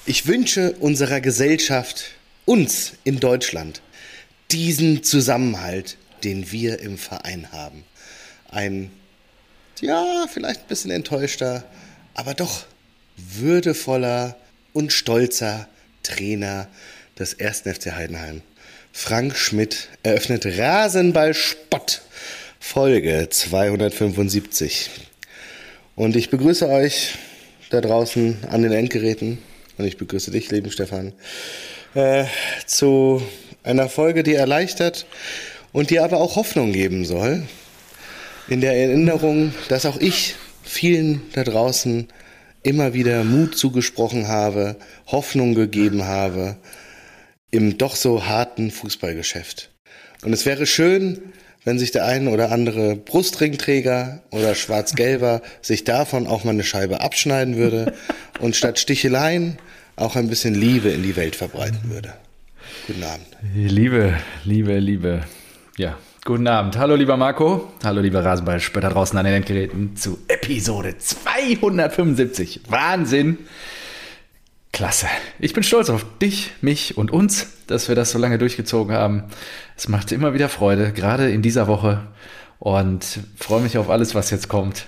Ich wünsche unserer Gesellschaft, uns in Deutschland, diesen Zusammenhalt, den wir im Verein haben. Ein, ja, vielleicht ein bisschen enttäuschter, aber doch würdevoller und stolzer Trainer des 1. FC Heidenheim. Frank Schmidt eröffnet Rasenball-Spott, Folge 275. Und ich begrüße euch da draußen an den Endgeräten und ich begrüße dich, lieben Stefan, zu einer Folge, die erleichtert und die aber auch Hoffnung geben soll. In der Erinnerung, dass auch ich vielen da draußen immer wieder Mut zugesprochen habe, Hoffnung gegeben habe im doch so harten Fußballgeschäft. Und es wäre schön, wenn sich der ein oder andere Brustringträger oder Schwarz-Gelber sich davon auch mal eine Scheibe abschneiden würde und statt Sticheleien auch ein bisschen Liebe in die Welt verbreiten würde. Guten Abend. Liebe. Ja, guten Abend. Hallo lieber Marco, hallo lieber Rasenballspieler da draußen an den Endgeräten zu Episode 275. Wahnsinn. Klasse. Ich bin stolz auf dich, mich und uns, dass wir das so lange durchgezogen haben. Es macht immer wieder Freude, gerade in dieser Woche, und freue mich auf alles, was jetzt kommt.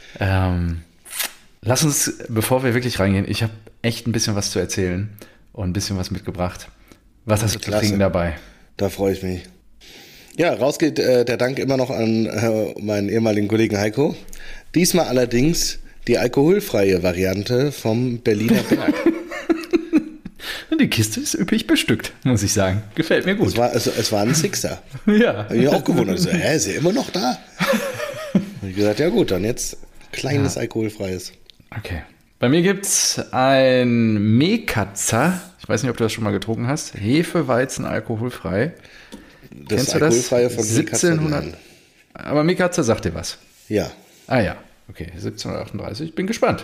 Lass uns, bevor wir wirklich reingehen, ich habe echt ein bisschen was zu erzählen und ein bisschen was mitgebracht. Was hast du zu trinken dabei? Da freue ich mich. Ja, raus geht der Dank immer noch an meinen ehemaligen Kollegen Heiko. Diesmal allerdings die alkoholfreie Variante vom Berliner Berg. Die Kiste ist üppig bestückt, muss ich sagen. Gefällt mir gut. Es war ein Sixer. Ja. Habe ich auch gewundert. So, ist er immer noch da? Habe ich gesagt, ja gut, dann jetzt kleines alkoholfreies. Okay. Bei mir gibt's ein Mekatzer. Ich weiß nicht, ob du das schon mal getrunken hast. Hefeweizen alkoholfrei. Das Kennst du alkoholfreie das? von 1700. Aber Mekatzer sagt dir was? Ja. Ah ja, okay. 1738. Ich bin gespannt.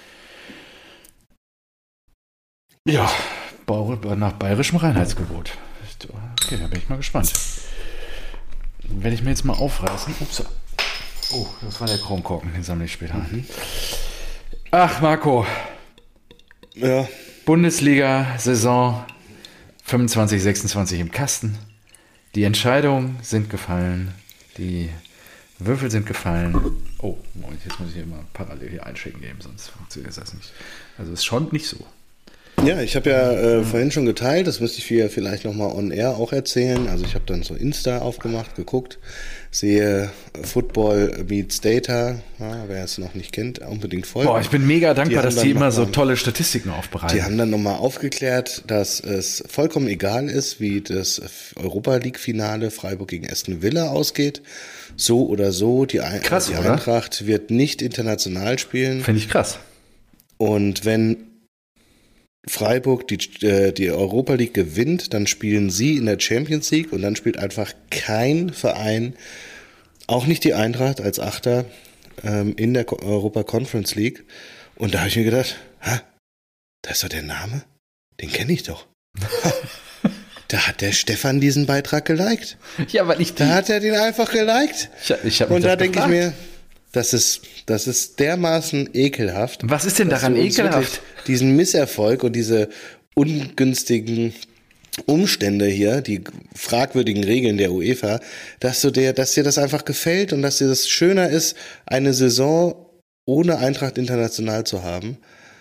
Ja, nach bayerischem Reinheitsgebot. Okay, da bin ich mal gespannt. Werde ich mir jetzt mal aufreißen. Ups. Oh, das war der Kronkorken, den sammle ich später ein. Ach, Marco. Ja. Bundesliga-Saison 25, 26 im Kasten. Die Entscheidungen sind gefallen. Die Würfel sind gefallen. Oh, Moment, jetzt muss ich hier mal parallel hier einschicken geben, sonst funktioniert das nicht. Also es ist schon nicht so. Ja, ich habe ja vorhin schon geteilt, das müsste ich vielleicht nochmal on air auch erzählen. Also ich habe dann so Insta aufgemacht, geguckt, sehe Football Meets Data, ja, wer es noch nicht kennt, unbedingt folgen. Boah, ich bin mega dankbar, dass die immer so tolle Statistiken aufbereiten. Die haben dann nochmal aufgeklärt, dass es vollkommen egal ist, wie das Europa-League-Finale Freiburg gegen Aston Villa ausgeht. So oder so, die Eintracht wird nicht international spielen. Finde ich krass. Und wenn Freiburg die Europa League gewinnt, dann spielen sie in der Champions League und dann spielt einfach kein Verein, auch nicht die Eintracht als Achter, in der Europa Conference League. Und da habe ich mir gedacht, da ist doch der Name, den kenne ich doch. Da hat der Stefan diesen Beitrag geliked. Ja, weil da hat er den einfach geliked. Und da denke ich mir, das ist dermaßen ekelhaft. Was ist denn daran ekelhaft? Diesen Misserfolg und diese ungünstigen Umstände hier, die fragwürdigen Regeln der UEFA, dass dir das einfach gefällt und dass dir das schöner ist, eine Saison ohne Eintracht international zu haben.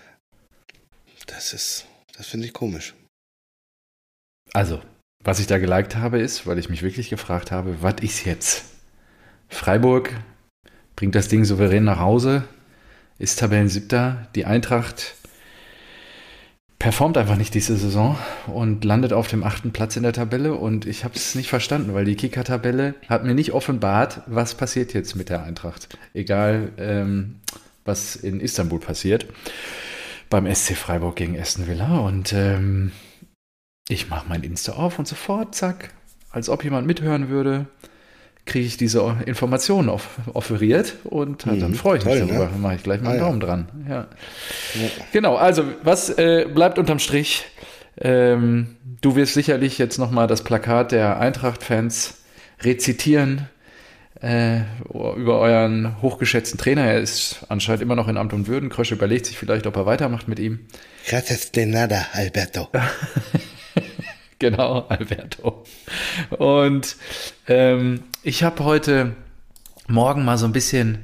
Das finde ich komisch. Also, was ich da geliked habe, ist, weil ich mich wirklich gefragt habe, was ist jetzt? Freiburg bringt das Ding souverän nach Hause, ist Tabellensiebter. Die Eintracht performt einfach nicht diese Saison und landet auf dem 8. Platz in der Tabelle. Und ich habe es nicht verstanden, weil die Kicker-Tabelle hat mir nicht offenbart, was passiert jetzt mit der Eintracht. Egal, was in Istanbul passiert, beim SC Freiburg gegen Aston Villa. Und ich mache mein Insta auf und sofort, zack, als ob jemand mithören würde, kriege ich diese Informationen offeriert und dann freue ich mich darüber. Dann mache ich gleich mal einen Daumen dran. Ja. Genau, also was bleibt unterm Strich? Du wirst sicherlich jetzt nochmal das Plakat der Eintracht-Fans rezitieren. über euren hochgeschätzten Trainer. Er ist anscheinend immer noch in Amt und Würden. Krösche überlegt sich vielleicht, ob er weitermacht mit ihm. Gracias de nada, Alberto. Genau, Alberto. Und ich habe heute Morgen mal so ein bisschen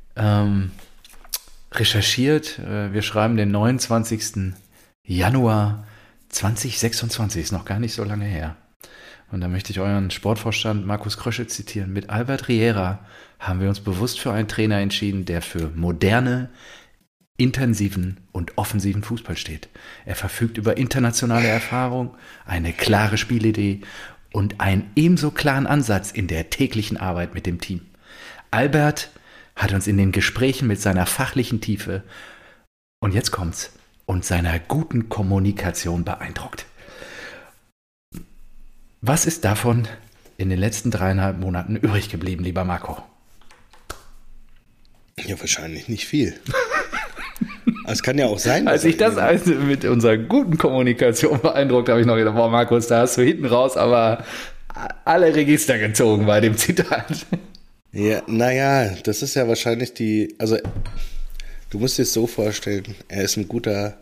recherchiert. Wir schreiben den 29. Januar 2026, ist noch gar nicht so lange her. Und da möchte ich euren Sportvorstand Markus Krösche zitieren. Mit Albert Riera haben wir uns bewusst für einen Trainer entschieden, der für moderne, intensiven und offensiven Fußball steht. Er verfügt über internationale Erfahrung, eine klare Spielidee und einen ebenso klaren Ansatz in der täglichen Arbeit mit dem Team. Albert hat uns in den Gesprächen mit seiner fachlichen Tiefe und jetzt kommt's, und seiner guten Kommunikation beeindruckt. Was ist davon in den letzten 3,5 Monaten übrig geblieben, lieber Marco? Ja, wahrscheinlich nicht viel. Es kann ja auch sein, als ich das mit unserer guten Kommunikation beeindruckt, habe ich noch gedacht, boah, Markus, da hast du hinten raus aber alle Register gezogen bei dem Zitat. Ja, naja, das ist ja wahrscheinlich also du musst dir es so vorstellen, er ist ein guter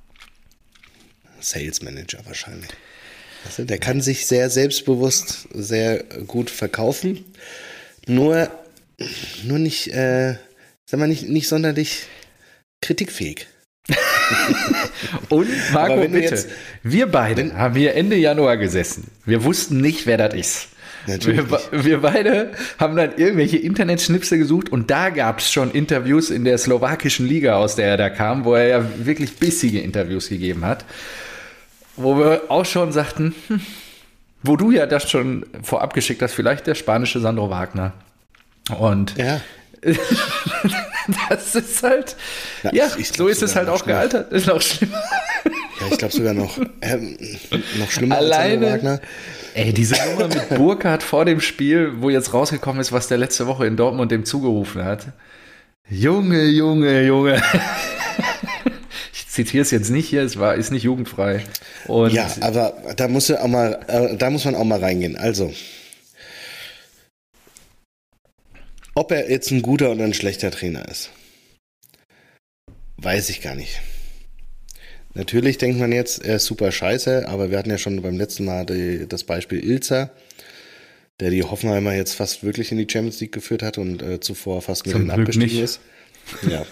Sales Manager wahrscheinlich. Also der kann sich sehr selbstbewusst, sehr gut verkaufen, nur nicht, nicht sonderlich kritikfähig. Und Marco, bitte, wir beide haben hier Ende Januar gesessen. Wir wussten nicht, wer das ist. Wir beide haben dann irgendwelche Internetschnipsel gesucht und da gab es schon Interviews in der slowakischen Liga, aus der er da kam, wo er ja wirklich bissige Interviews gegeben hat, wo wir auch schon sagten, wo du ja das schon vorab geschickt hast, vielleicht der spanische Sandro Wagner. Und ja. Das ist halt, so ist es halt auch gealtert. Ist noch schlimmer. Ja, ich glaube sogar noch schlimmer als Sandro Wagner. Ey, diese Nummer mit Burkhardt vor dem Spiel, wo jetzt rausgekommen ist, was der letzte Woche in Dortmund dem zugerufen hat. Junge. Ich zitiere es jetzt nicht hier, ist nicht jugendfrei. Und ja, aber da muss man auch mal reingehen. Also, ob er jetzt ein guter oder ein schlechter Trainer ist, weiß ich gar nicht. Natürlich denkt man jetzt, er ist super scheiße, aber wir hatten ja schon beim letzten Mal das Beispiel Ilzer, der die Hoffenheimer jetzt fast wirklich in die Champions League geführt hat und zuvor fast mit ihnen abgestiegen ist. Ja.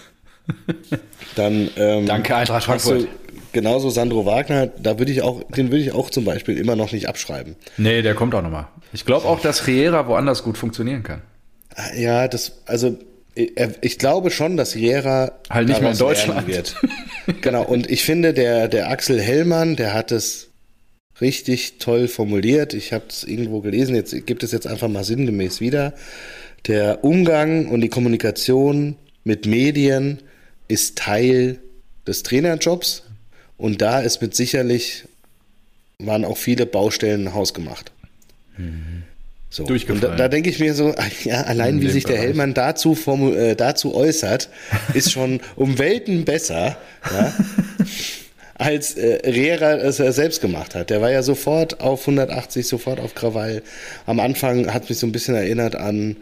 Dann danke, Eintracht Frankfurt. Genauso Sandro Wagner, den würde ich auch zum Beispiel immer noch nicht abschreiben. Nee, der kommt auch nochmal. Ich glaube auch, dass Riera woanders gut funktionieren kann. Ja, ich glaube schon, dass Riera halt nicht mehr in Deutschland wird. Genau, und ich finde, der Axel Hellmann, der hat es richtig toll formuliert. Ich habe es irgendwo gelesen, jetzt gibt es jetzt einfach mal sinngemäß wieder. Der Umgang und die Kommunikation mit Medien ist Teil des Trainerjobs und da ist waren auch viele Baustellen hausgemacht. So. Und da denke ich mir so, ja, allein wie sich der Hellmann dazu äußert, ist schon um Welten besser, ja, als Riera es selbst gemacht hat. Der war ja sofort auf 180, sofort auf Krawall. Am Anfang hat mich so ein bisschen erinnert an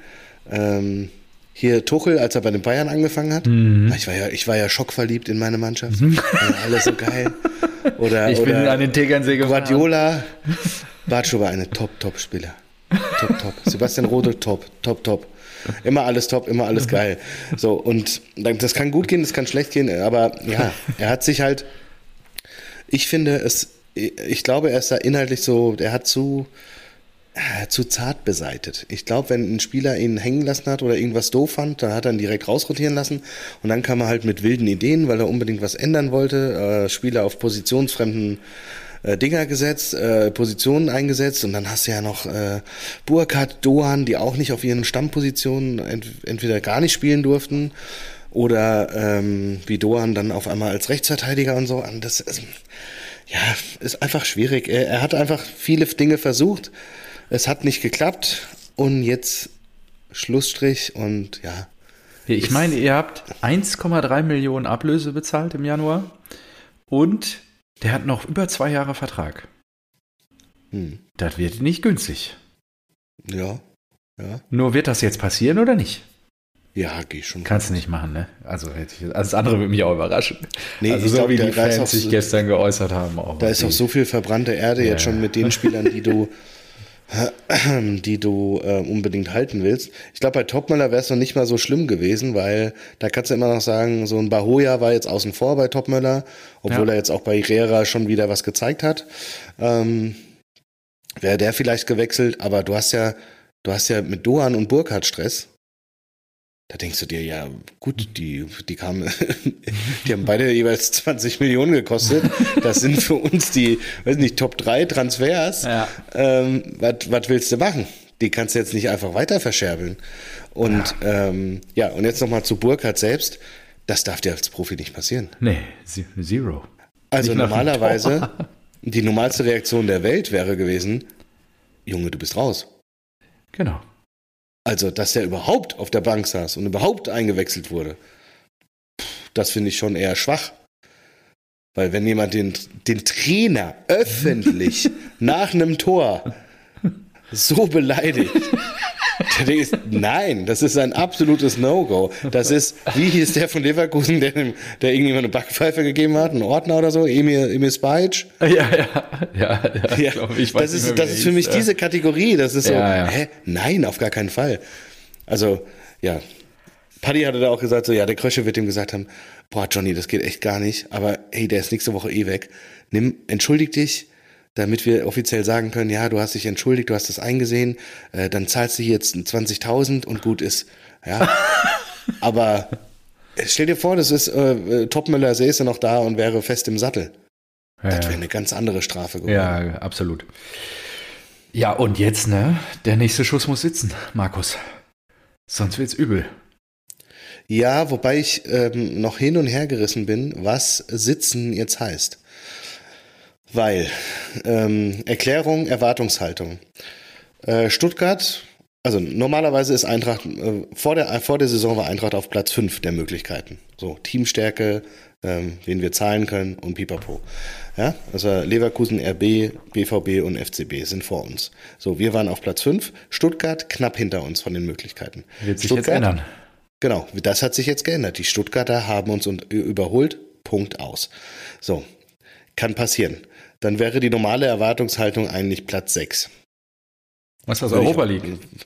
hier Tuchel, als er bei den Bayern angefangen hat. Mhm. Ich war ja schockverliebt in meine Mannschaft. Alles so geil. Ich bin an den Tegernsee gefahren. Guardiola, Bartstuber, eine Top-Spieler. Top. Sebastian Rode, top. Immer alles top, immer alles geil. So, und das kann gut gehen, das kann schlecht gehen, aber ja, er hat sich halt, ich glaube, er ist da inhaltlich so, er hat zu zart beseitet. Ich glaube, wenn ein Spieler ihn hängen lassen hat oder irgendwas doof fand, dann hat er ihn direkt rausrotieren lassen und dann kam er halt mit wilden Ideen, weil er unbedingt was ändern wollte, Spieler auf positionsfremden Dinger gesetzt, Positionen eingesetzt und dann hast du ja noch Burkhardt, Doan, die auch nicht auf ihren Stammpositionen entweder gar nicht spielen durften oder wie Doan dann auf einmal als Rechtsverteidiger und so. Und das ist einfach schwierig. Er hat einfach viele Dinge versucht, es hat nicht geklappt und jetzt Schlussstrich und ja. Ich meine, ihr habt 1,3 Millionen Ablöse bezahlt im Januar und der hat noch über 2 Jahre Vertrag. Das wird nicht günstig. Ja. Ja, Nur wird das jetzt passieren oder nicht? ja, geh schon. Kannst du nicht machen, ne? Also das andere würde mich auch überraschen. Nee, also ich so glaub, wie da die ist Fans auch sich so- gestern geäußert haben. Auch Da ist auch so viel verbrannte Erde jetzt schon mit den Spielern, die du unbedingt halten willst. Ich glaube, bei Topmöller wäre es noch nicht mal so schlimm gewesen, weil da kannst du immer noch sagen, so ein Bahoja war jetzt außen vor bei Topmöller, obwohl er jetzt auch bei Herrera schon wieder was gezeigt hat. Wäre der vielleicht gewechselt, aber du hast ja mit Doan und Burkhardt Stress. Da denkst du dir, ja, gut, die kamen, die haben beide jeweils 20 Millionen gekostet. Das sind für uns die, weiß nicht, Top 3 Transfers. Ja. Was willst du machen? Die kannst du jetzt nicht einfach weiter verscherbeln. Und und jetzt nochmal zu Burkhardt selbst. Das darf dir als Profi nicht passieren. Nee, zero. Also Nicht nach dem normalerweise, Tor. die normalste Reaktion der Welt wäre gewesen, Junge, du bist raus. Genau. Also, dass der überhaupt auf der Bank saß und überhaupt eingewechselt wurde, das finde ich schon eher schwach. Weil wenn jemand den Trainer öffentlich nach einem Tor so beleidigt, der ist, nein, das ist ein absolutes No-Go. Das ist, wie hieß der von Leverkusen, der irgendjemand eine Backpfeife gegeben hat, ein Ordner oder so, Emil Spajic? Ja, ich weiß das nicht mehr, wie ist er für mich hieß, diese Kategorie, das ist so, Ja. hä? Nein, auf gar keinen Fall. Also, ja, Paddy hatte da auch gesagt, so, ja, der Krösche wird ihm gesagt haben, boah, Johnny, das geht echt gar nicht, aber hey, der ist nächste Woche eh weg. Entschuldig dich, damit wir offiziell sagen können, ja, du hast dich entschuldigt, du hast das eingesehen, dann zahlst du hier jetzt 20.000 und gut ist. Ja, aber stell dir vor, das ist Topmöller säße noch da und wäre fest im Sattel. Das wäre eine ganz andere Strafe geworden. Ja, absolut. Ja, und jetzt, ne? Der nächste Schuss muss sitzen, Markus. Sonst wird's übel. Ja, wobei ich noch hin und her gerissen bin, was sitzen jetzt heißt. Weil, Erklärung, Erwartungshaltung. Stuttgart, also normalerweise ist Eintracht, vor der Saison war Eintracht auf Platz 5 der Möglichkeiten. So, Teamstärke, wen wir zahlen können und pipapo. Ja, also Leverkusen, RB, BVB und FCB sind vor uns. So, wir waren auf Platz 5, Stuttgart knapp hinter uns von den Möglichkeiten. Wird sich jetzt ändern. Genau, das hat sich jetzt geändert. Die Stuttgarter haben uns überholt, Punkt aus. So, kann passieren. Dann wäre die normale Erwartungshaltung eigentlich Platz 6. Was war das, Europa League?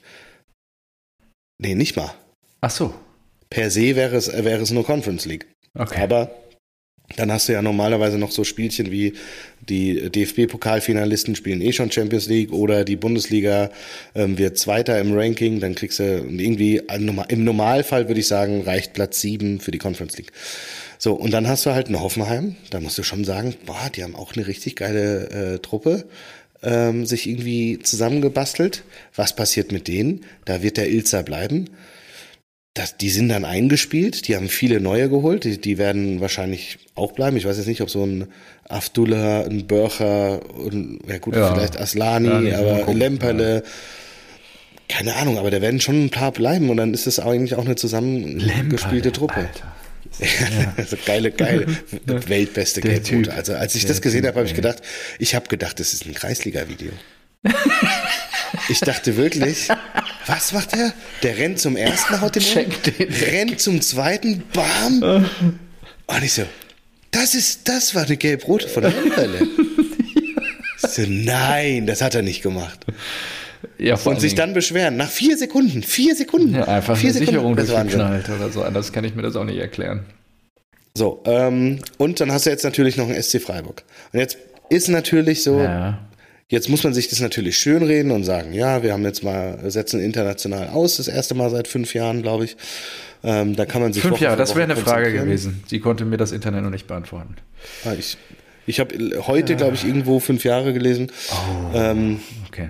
Nee, nicht mal. Ach so. Per se wäre es nur Conference League. Okay. Aber dann hast du ja normalerweise noch so Spielchen wie die DFB-Pokalfinalisten spielen eh schon Champions League oder die Bundesliga wird Zweiter im Ranking, dann kriegst du irgendwie, im Normalfall würde ich sagen, reicht Platz 7 für die Conference League. So, und dann hast du halt eine Hoffenheim, da musst du schon sagen, boah, die haben auch eine richtig geile Truppe sich irgendwie zusammengebastelt. Was passiert mit denen? Da wird der Ilzer bleiben. Die sind dann eingespielt, die haben viele neue geholt, die werden wahrscheinlich auch bleiben. Ich weiß jetzt nicht, ob so ein Abdullah, ein Börcher, vielleicht Aslani, Ja, aber Lemperle, keine Ahnung, aber da werden schon ein paar bleiben und dann ist es eigentlich auch eine zusammengespielte Truppe. Alter. Ja. Also geile, weltbeste Gelbrote. Also als ich das gesehen habe, habe ich gedacht, das ist ein Kreisliga-Video. Ich dachte wirklich, was macht der? Der rennt zum ersten, haut den rennt zum zweiten, bam. Und ich so, das war eine Gelb-Rote von der Lemperle. So, nein, das hat er nicht gemacht. Ja, und sich dann beschweren, nach 4 Sekunden. Ja, einfach eine Sicherung das durchgeknallt oder so, anders kann ich mir das auch nicht erklären. So, und dann hast du jetzt natürlich noch einen SC Freiburg. Und jetzt ist natürlich so, Jetzt muss man sich das natürlich schönreden und sagen, ja, wir haben jetzt setzen international aus, das erste Mal seit 5 Jahren, glaube ich. Da kann man sich 5 Jahre, das wäre eine Frage gewesen. Sie konnte mir das Internet noch nicht beantworten. Ich habe heute, glaube ich, irgendwo 5 Jahre gelesen. Okay.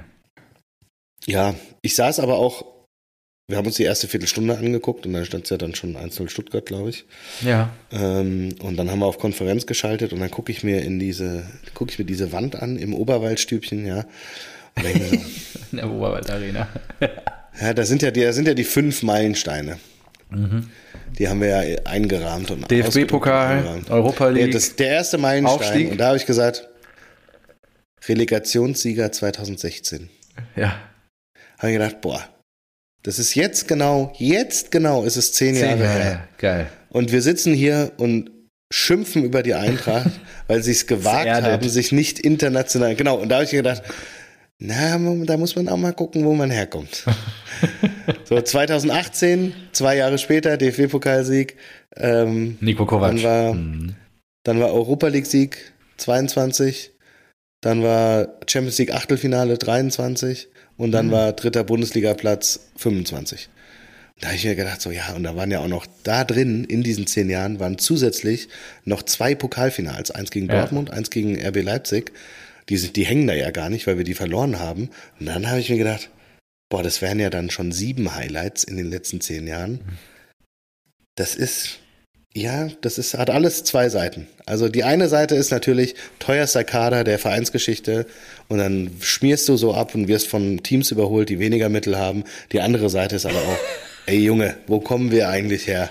Ja, ich saß aber auch, wir haben uns die erste Viertelstunde angeguckt und da stand es ja dann schon 1-0 Stuttgart, glaube ich. Ja. Und dann haben wir auf Konferenz geschaltet und dann gucke ich mir diese Wand an im Oberwaldstübchen, ja. Und denke so, in der Oberwaldarena. Ja, da sind ja die 5 Meilensteine. Mhm. Die haben wir ja eingerahmt und DFB-Pokal, Europa League. Der erste Meilenstein. Aufstieg. Und da habe ich gesagt, Relegationssieger 2016. Ja. Habe ich gedacht, boah, Das ist jetzt genau ist es 10 Jahre her. Geil. Und wir sitzen hier und schimpfen über die Eintracht, weil sie es gewagt haben, sich nicht international, genau, und da habe ich mir gedacht, na, da muss man auch mal gucken, wo man herkommt. So, 2018, 2 Jahre später, DFB-Pokalsieg. Niko Kovac. Dann war Europa League-Sieg 22, dann war Champions League Achtelfinale 23 und dann war 3. Bundesliga-Platz 25. Da habe ich mir gedacht, so ja, und da waren ja auch noch da drin, in diesen 10 Jahren, waren zusätzlich noch 2 Pokalfinals. Eins gegen Dortmund, eins gegen RB Leipzig. Die hängen da ja gar nicht, weil wir die verloren haben. Und dann habe ich mir gedacht, boah, das wären ja dann schon 7 Highlights in den letzten 10 Jahren. Das hat alles 2 Seiten. Also die eine Seite ist natürlich teuerster Kader der Vereinsgeschichte und dann schmierst du so ab und wirst von Teams überholt, die weniger Mittel haben. Die andere Seite ist aber auch, ey Junge, wo kommen wir eigentlich her?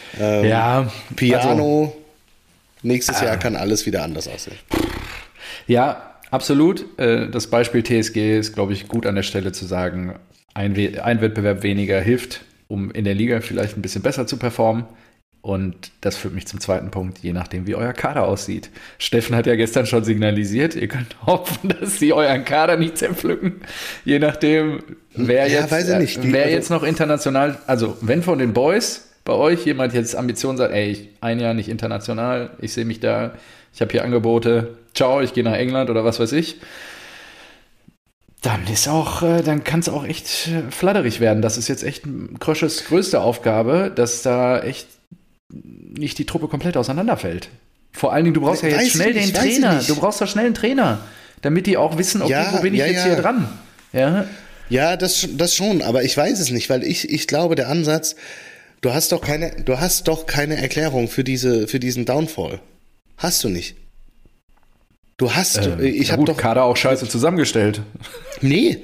Piano, nächstes Jahr kann alles wieder anders aussehen. Ja, absolut. Das Beispiel TSG ist, glaube ich, gut an der Stelle zu sagen, ein Wettbewerb weniger hilft, um in der Liga vielleicht ein bisschen besser zu performen. Und das führt mich zum zweiten Punkt, je nachdem, wie euer Kader aussieht. Steffen hat ja gestern schon signalisiert, ihr könnt hoffen, dass sie euren Kader nicht zerpflücken. Je nachdem, wer jetzt noch international, also wenn von den Boys bei euch jemand jetzt Ambitionen sagt, ein Jahr nicht international, ich sehe mich da, ich habe hier Angebote, ciao, ich gehe nach England oder was weiß ich, dann kann es auch echt flatterig werden. Das ist jetzt echt Krösches größte Aufgabe, dass da echt nicht die Truppe komplett auseinanderfällt. Vor allen Dingen, du brauchst ja jetzt schnell den Trainer. Du brauchst doch schnell einen Trainer, damit die auch wissen, okay, wo bin ich jetzt hier dran? Ja, das schon, aber ich weiß es nicht, weil ich glaube, der Ansatz, du hast doch keine Erklärung für diesen Downfall. Hast du nicht. Ich habe doch Kader auch scheiße zusammengestellt. Nee.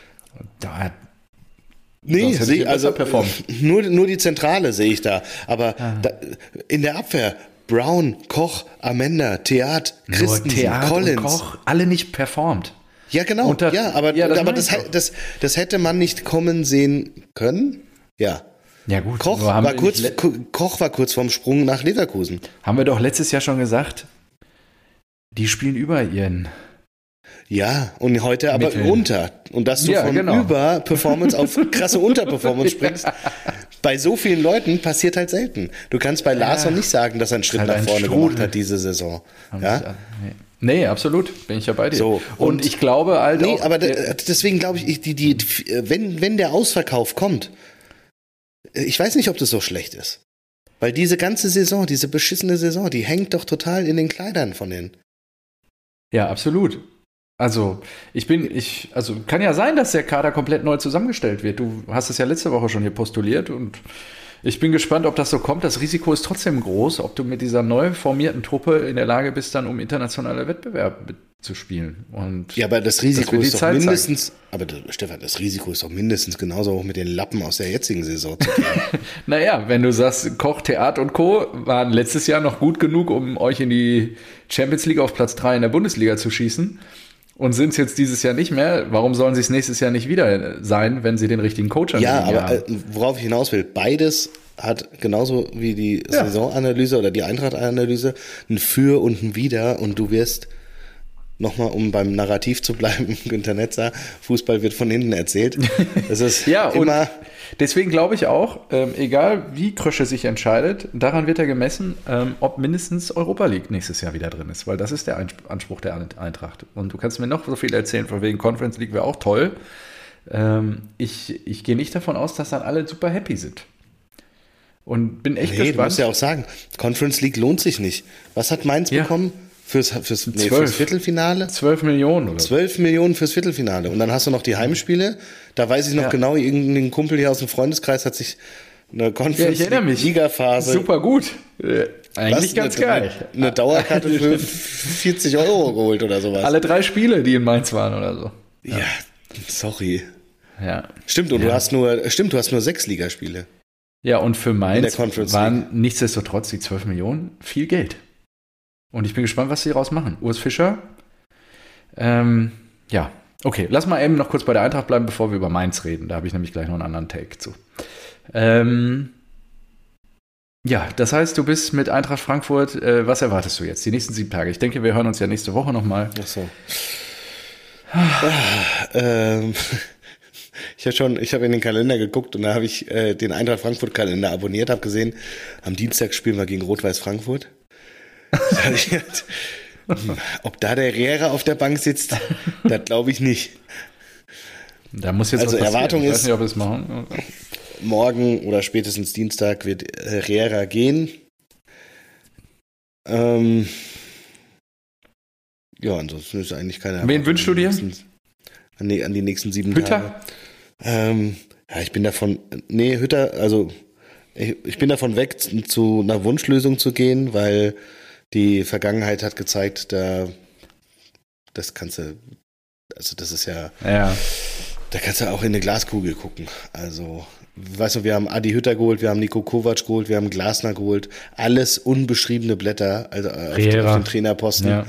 Also nur die Zentrale sehe ich da. Aber in der Abwehr, Brown, Koch, Amenda, Theat, Christensen, Collins. Und Koch, alle nicht performt. Ja, genau. Aber das hätte man nicht kommen sehen können. Ja. Ja, gut. Koch war kurz vorm Sprung nach Leverkusen. Haben wir doch letztes Jahr schon gesagt, die spielen über ihren. Ja, und heute aber unter. Und dass du von Überperformance auf krasse Unterperformance springst, bei so vielen Leuten passiert halt selten. Du kannst bei Larsson nicht sagen, dass er einen Schritt nach vorne gemacht hat diese Saison. Nee, absolut. Bin ich ja bei dir. So, und ich glaube halt auch... aber deswegen glaube ich, wenn der Ausverkauf kommt, ich weiß nicht, ob das so schlecht ist. Weil diese ganze Saison, diese beschissene Saison, die hängt doch total in den Kleidern von denen. Ja, absolut. Also, kann ja sein, dass der Kader komplett neu zusammengestellt wird. Du hast es ja letzte Woche schon hier postuliert und ich bin gespannt, ob das so kommt. Das Risiko ist trotzdem groß, ob du mit dieser neu formierten Truppe in der Lage bist, dann um internationale Wettbewerbe zu spielen. Und aber das Risiko ist doch mindestens, Stefan, das Risiko ist doch mindestens genauso hoch mit den Lappen aus der jetzigen Saison zu gehen. Naja, wenn du sagst, Koch, Theat und Co. waren letztes Jahr noch gut genug, um euch in die Champions League auf Platz 3 in der Bundesliga zu schießen, und sind es jetzt dieses Jahr nicht mehr, warum sollen sie es nächstes Jahr nicht wieder sein, wenn sie den richtigen Coach haben? Ja, aber worauf ich hinaus will, beides hat genauso wie die Saisonanalyse oder die Eintracht-Analyse ein Für und ein Wider und du wirst, nochmal um beim Narrativ zu bleiben, Günther Netzer, Fußball wird von hinten erzählt. Das ist immer... Und deswegen glaube ich auch, egal wie Krösche sich entscheidet, daran wird er gemessen, ob mindestens Europa League nächstes Jahr wieder drin ist, weil das ist der Anspruch der Eintracht. Und du kannst mir noch so viel erzählen, von wegen Conference League wäre auch toll. Ich gehe nicht davon aus, dass dann alle super happy sind. Und bin echt gespannt. Du musst ja auch sagen, Conference League lohnt sich nicht. Was hat Mainz bekommen? Fürs Viertelfinale? 12 Millionen, oder? 12 Millionen fürs Viertelfinale. Und dann hast du noch die Heimspiele. Da weiß ich noch genau, irgendein Kumpel hier aus dem Freundeskreis hat sich eine Conference-Liga-Phase. Super gut. Eigentlich ganz geil. Eine Dauerkarte für 40 Euro geholt oder sowas. Alle 3 Spiele, die in Mainz waren oder so. Ja, sorry. Ja. Stimmt, und du hast nur 6 Ligaspiele. Ja, und für Mainz waren nichtsdestotrotz die 12 Millionen viel Geld. Und ich bin gespannt, was sie daraus machen. Urs Fischer, Okay, lass mal eben noch kurz bei der Eintracht bleiben, bevor wir über Mainz reden. Da habe ich nämlich gleich noch einen anderen Take zu. Ja, das heißt, du bist mit Eintracht Frankfurt, was erwartest du jetzt, die nächsten 7 Tage? Ich denke, wir hören uns ja nächste Woche nochmal. Ach so. Ich habe in den Kalender geguckt und da habe ich den Eintracht Frankfurt Kalender abonniert, habe gesehen, am Dienstag spielen wir gegen Rot-Weiß Frankfurt. Da hab ich gedacht, ob da der Riera auf der Bank sitzt, das glaube ich nicht. Da muss jetzt also was passieren. Erwartung ich weiß ist, nicht, ob wir es machen. morgen oder spätestens Dienstag wird Riera gehen. Ja, ansonsten ist eigentlich keine Erwartung. Wen wünschst du dir? An die nächsten 7 Hütter? Tage. Ja, ich bin davon, Hütter, also ich bin davon weg, zu einer Wunschlösung zu gehen, weil die Vergangenheit hat gezeigt, das kannst du, also das ist ja, da kannst du auch in eine Glaskugel gucken. Also, weißt du, wir haben Adi Hütter geholt, wir haben Niko Kovac geholt, wir haben Glasner geholt, alles unbeschriebene Blätter, also auf den Trainerposten. Ja.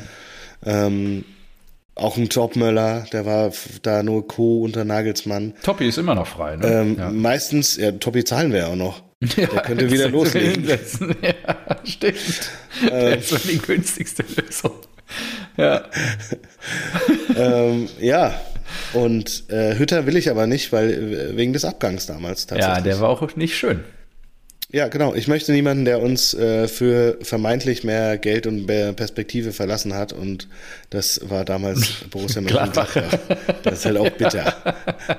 Auch ein Topmöller, der war da nur Co. unter Nagelsmann. Toppi ist immer noch frei, ne? Meistens, Toppi zahlen wir ja auch noch. Der könnte wieder loslegen. Ja, stimmt. Das ist die günstigste Lösung. Ja. Ja. Und Hütter will ich aber nicht, weil wegen des Abgangs damals tatsächlich. Ja, der war auch nicht schön. Ja, genau. Ich möchte niemanden, der uns für vermeintlich mehr Geld und mehr Perspektive verlassen hat. Und das war damals Borussia Mönchengladbach. Das ist halt auch bitter.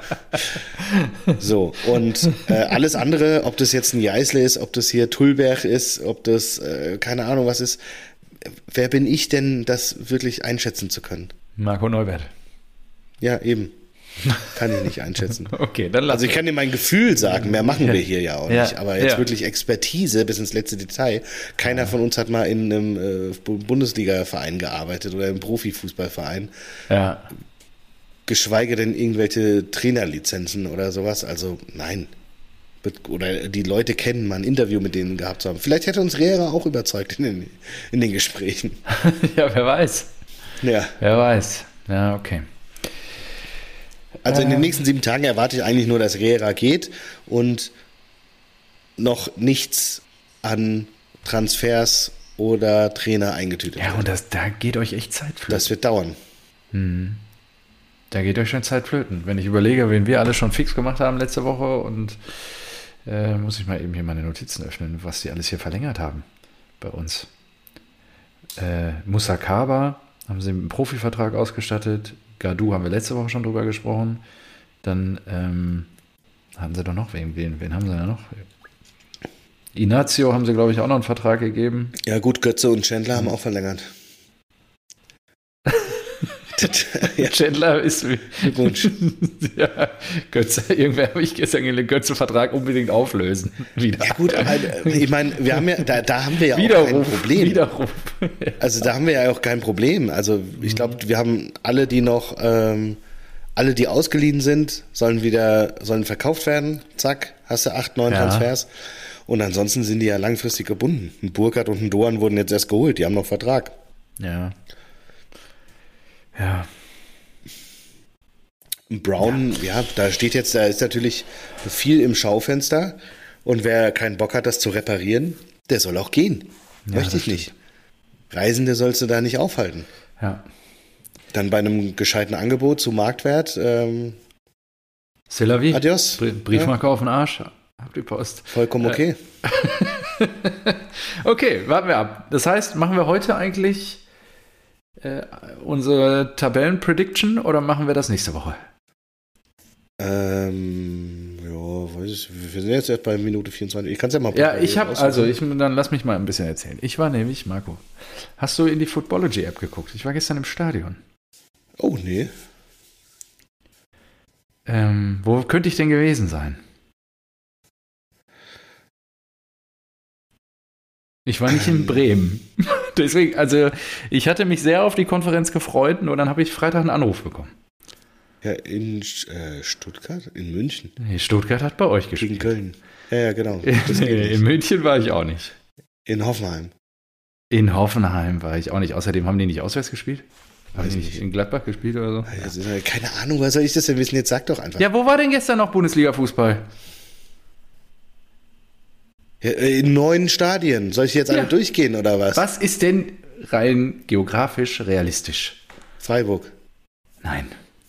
So, und alles andere, ob das jetzt ein Jeißle ist, ob das hier Tullberg ist, ob das keine Ahnung was ist. Wer bin ich denn, das wirklich einschätzen zu können? Marco Neuwert. Ja, eben. Kann ich nicht einschätzen. Okay, dann also ich kann dir mein Gefühl sagen, mehr machen wir hier ja auch nicht. Aber jetzt wirklich Expertise bis ins letzte Detail. Keiner von uns hat mal in einem Bundesliga-Verein gearbeitet oder im Profifußballverein. Ja. Geschweige denn irgendwelche Trainerlizenzen oder sowas. Also nein. Oder die Leute kennen, mal ein Interview mit denen gehabt zu haben. Vielleicht hätte uns Riera auch überzeugt in den Gesprächen. Ja, wer weiß. Ja. Wer weiß. Ja, okay. Also in den nächsten 7 Tagen erwarte ich eigentlich nur, dass Riera geht und noch nichts an Transfers oder Trainer eingetütet wird. Ja, und da geht euch echt Zeit flöten. Das wird dauern. Da geht euch schon Zeit flöten. Wenn ich überlege, wen wir alle schon fix gemacht haben letzte Woche und muss ich mal eben hier meine Notizen öffnen, was die alles hier verlängert haben bei uns. Moussa Kaba haben sie mit einem Profivertrag ausgestattet. Gadu haben wir letzte Woche schon drüber gesprochen. Dann hatten sie doch noch wen haben sie da noch? Inacio haben sie, glaube ich, auch noch einen Vertrag gegeben. Ja gut, Götze und Chandler haben auch verlängert. Ja. Chandler ist Wunsch. Ja, Götze, irgendwer habe ich gestern den Götze-Vertrag unbedingt auflösen. Wieder. Ja gut, aber ich meine, wir haben ja, da haben wir ja Widerruf, auch kein Problem. Widerruf. Ja. Also da haben wir ja auch kein Problem. Also ich glaube, wir haben alle, die noch, alle, die ausgeliehen sind, sollen verkauft werden. Zack, hast du 8, 9 Transfers. Und ansonsten sind die ja langfristig gebunden. Ein Burkhardt und ein Doan wurden jetzt erst geholt, die haben noch Vertrag. Ja. Ja. Brown, ja, da ist natürlich viel im Schaufenster. Und wer keinen Bock hat, das zu reparieren, der soll auch gehen. Möchte ich nicht. Reisende sollst du da nicht aufhalten. Ja. Dann bei einem gescheiten Angebot zu Marktwert. C'est la vie. Adios. Briefmarke auf den Arsch. Hab die Post. Vollkommen okay. Okay, warten wir ab. Das heißt, machen wir heute eigentlich unsere Tabellen-Prediction oder machen wir das nächste Woche? Ja, weiß ich. Wir sind jetzt erst bei Minute 24. Ich kann es ja mal dann lass mich mal ein bisschen erzählen. Ich war nämlich, Marco, hast du in die Footballogy-App geguckt? Ich war gestern im Stadion. Oh, nee. Wo könnte ich denn gewesen sein? Ich war nicht in Bremen. Deswegen, also ich hatte mich sehr auf die Konferenz gefreut und dann habe ich Freitag einen Anruf bekommen. Ja, in Stuttgart? In München? Nee, Stuttgart hat bei euch gespielt. In Köln. Ja, genau. In München war ich auch nicht. In Hoffenheim. In Hoffenheim war ich auch nicht. Außerdem haben die nicht auswärts gespielt. Haben die nicht in Gladbach gespielt oder so? Also, keine Ahnung, woher soll ich das denn wissen? Jetzt sag doch einfach. Ja, wo war denn gestern noch Bundesliga-Fußball? Ja, in 9 Stadien. Soll ich jetzt alle durchgehen oder was? Was ist denn rein geografisch realistisch? Freiburg. Nein.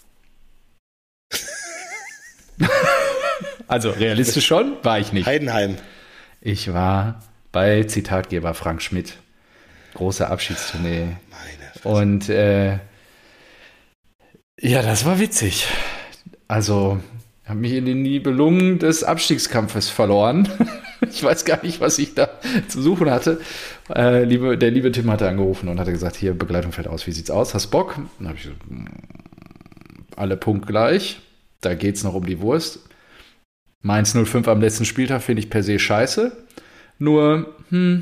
Also realistisch schon, war ich nicht. Heidenheim. Ich war bei Zitatgeber Frank Schmidt. Große Abschiedstournee. Meine Fresse. Und ja, das war witzig. Also, ich habe mich in den Nibelungen des Abstiegskampfes verloren. Ich weiß gar nicht, was ich da zu suchen hatte. Der liebe Tim hatte angerufen und hatte gesagt, hier, Begleitung fällt aus, wie sieht's aus? Hast Bock? Dann habe ich gesagt, alle punktgleich. Da geht's noch um die Wurst. Mainz 05 am letzten Spieltag finde ich per se scheiße. Nur,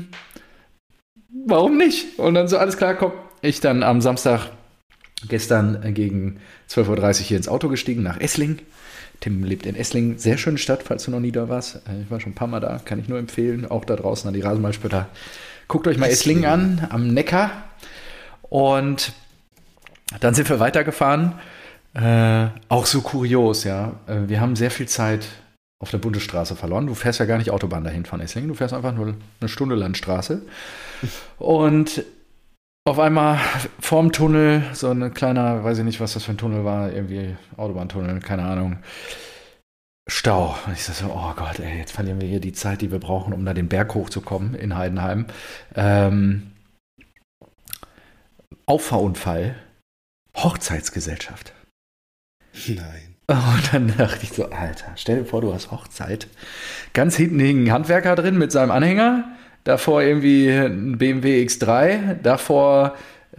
warum nicht? Und dann so, alles klar, komm. Ich dann am Samstag gestern gegen 12.30 Uhr hier ins Auto gestiegen nach Esslingen. Tim lebt in Esslingen, sehr schöne Stadt, falls du noch nie da warst. Ich war schon ein paar Mal da, kann ich nur empfehlen. Auch da draußen an die Rasenballspötter. Guckt euch mal Esslingen an, am Neckar. Und dann sind wir weitergefahren. Auch so kurios, ja. Wir haben sehr viel Zeit auf der Bundesstraße verloren. Du fährst ja gar nicht Autobahn dahin von Esslingen. Du fährst einfach nur eine Stunde Landstraße. Und auf einmal vorm Tunnel, so ein kleiner, weiß ich nicht, was das für ein Tunnel war, irgendwie Autobahntunnel, keine Ahnung, Stau. Und ich so, oh Gott, ey, jetzt verlieren wir hier die Zeit, die wir brauchen, um da den Berg hochzukommen in Heidenheim. Auffahrunfall, Hochzeitsgesellschaft. Nein. Und dann dachte ich so, Alter, stell dir vor, du hast Hochzeit. Ganz hinten hing ein Handwerker drin mit seinem Anhänger. Davor irgendwie ein BMW X3, davor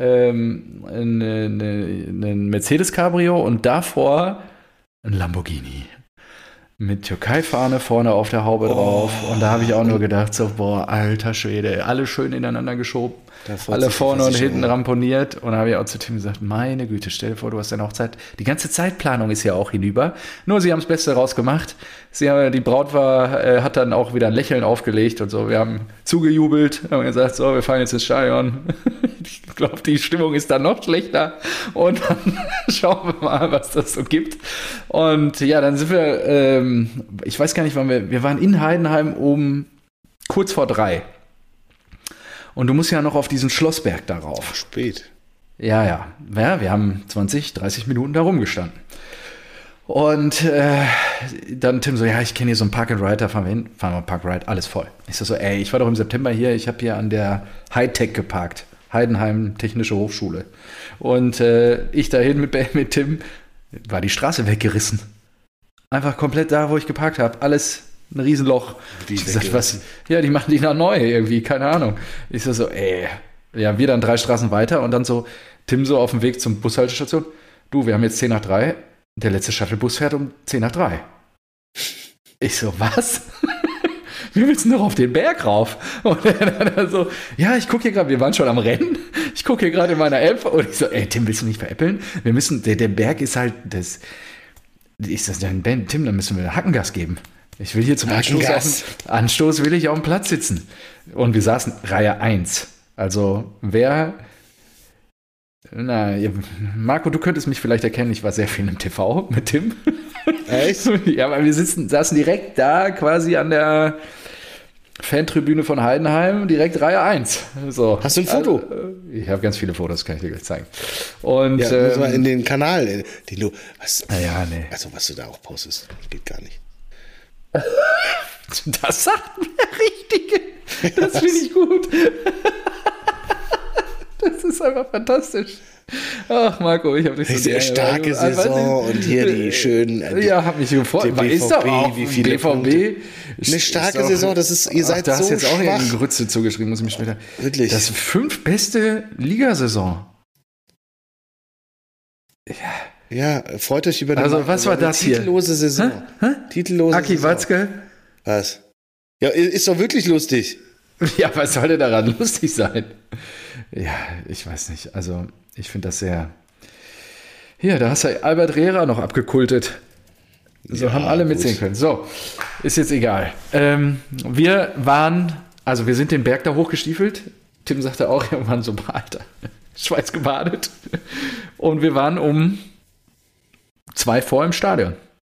ein Mercedes Cabrio und davor ein Lamborghini. Mit Türkei-Fahne vorne auf der Haube drauf. Und da habe ich auch nur gedacht, so, boah, alter Schwede, alle schön ineinander geschoben. Alle vorne und hinten ramponiert. Und da habe ich auch zu Tim gesagt, meine Güte, stell dir vor, du hast deine Hochzeit. Die ganze Zeitplanung ist ja auch hinüber. Nur sie haben das Beste rausgemacht. Die Braut hat dann auch wieder ein Lächeln aufgelegt und so. Wir haben zugejubelt, haben gesagt, so, wir fahren jetzt ins Stadion. Ich glaube, die Stimmung ist dann noch schlechter. Und dann schauen wir mal, was das so gibt. Und ja, dann sind wir, ich weiß gar nicht, wann wir waren in Heidenheim um kurz vor 3. Und du musst ja noch auf diesen Schlossberg darauf. Spät. Ja, wir haben 20, 30 Minuten da rumgestanden. Und dann Tim so, ja, ich kenne hier so ein Park-and-Ride, da fahren wir hin. Fahren wir Park-Ride, alles voll. Ich so, ey, ich war doch im September hier, ich habe hier an der Hightech geparkt. Heidenheim Technische Hochschule. Und ich dahin mit Tim, war die Straße weggerissen. Einfach komplett da, wo ich geparkt habe. Alles ein Riesenloch. Ich gesagt, was? Ja, die machen die da neu irgendwie, keine Ahnung. Ich so, ey. Ja, wir dann 3 Straßen weiter und dann so, Tim so auf dem Weg zum Bushaltestation. Du, wir haben jetzt 10 nach 3. Der letzte Shuttlebus fährt um 10 nach 3. Ich so, was? Wir müssen doch auf den Berg rauf. Und dann so, ja, ich gucke hier gerade, wir waren schon am Rennen. Ich gucke hier gerade in meiner App und ich so, ey, Tim, willst du nicht veräppeln? Wir müssen, der Berg ist halt, ich sag, Tim, dann müssen wir Hackengas geben. Ich will hier zum Anstoß will ich auf dem Platz sitzen. Und wir saßen Reihe 1. Also Marco, du könntest mich vielleicht erkennen, ich war sehr viel im TV mit Tim. Echt? Ja, weil wir saßen direkt da quasi an der Fantribüne von Heidenheim, direkt Reihe 1. So. Hast du ein Foto? Also, ich habe ganz viele Fotos, kann ich dir gleich zeigen. Und ja, muss mal in den Kanal, den du, was du da auch postest, geht gar nicht. Das sagt mir Richtige. Das finde ich gut. Das ist einfach fantastisch. Ach, Marco, ich habe dich so eine starke Saison und hier die schönen. Ja, hab mich gefreut. BVB, ist doch auch wie viele BVB. Eine starke Saison, das ist, ihr seid da so hast jetzt auch schwach. eine Grütze zugeschrieben, muss ich mich später. Wirklich. Das 5 beste Ligasaison. Ja, freut euch über was war das hier? Titellose Saison. Titellose Aki Saison. Watzke? Was? Ja, ist doch wirklich lustig. Ja, was soll denn daran lustig sein? Ja, ich weiß nicht. Also, ich finde das sehr. Hier, da hast du Albert Rehrer noch abgekultet. So ja, haben alle mitsehen können. So, ist jetzt egal. Wir sind den Berg da hochgestiefelt. Tim sagte auch irgendwann so, Alter, schweißgebadet. Und wir waren um 2 vor im Stadion.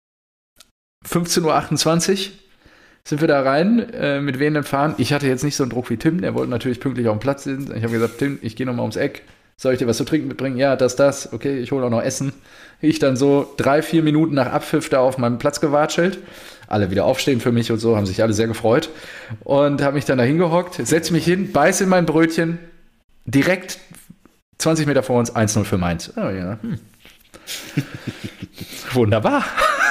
15:28 Uhr sind wir da rein, mit wehenden Fahnen. Ich hatte jetzt nicht so einen Druck wie Tim, der wollte natürlich pünktlich auf dem Platz sitzen. Ich habe gesagt, Tim, ich gehe nochmal ums Eck. Soll ich dir was zu trinken mitbringen? Ja, das. Okay, ich hole auch noch Essen. Ich dann so 3-4 Minuten nach Abpfiff da auf meinem Platz gewatschelt. Alle wieder aufstehen für mich und so, haben sich alle sehr gefreut. Und habe mich dann da hingehockt, setze mich hin, beiß in mein Brötchen. Direkt 20 Meter vor uns 1-0 für Mainz. Oh, ja. Wunderbar.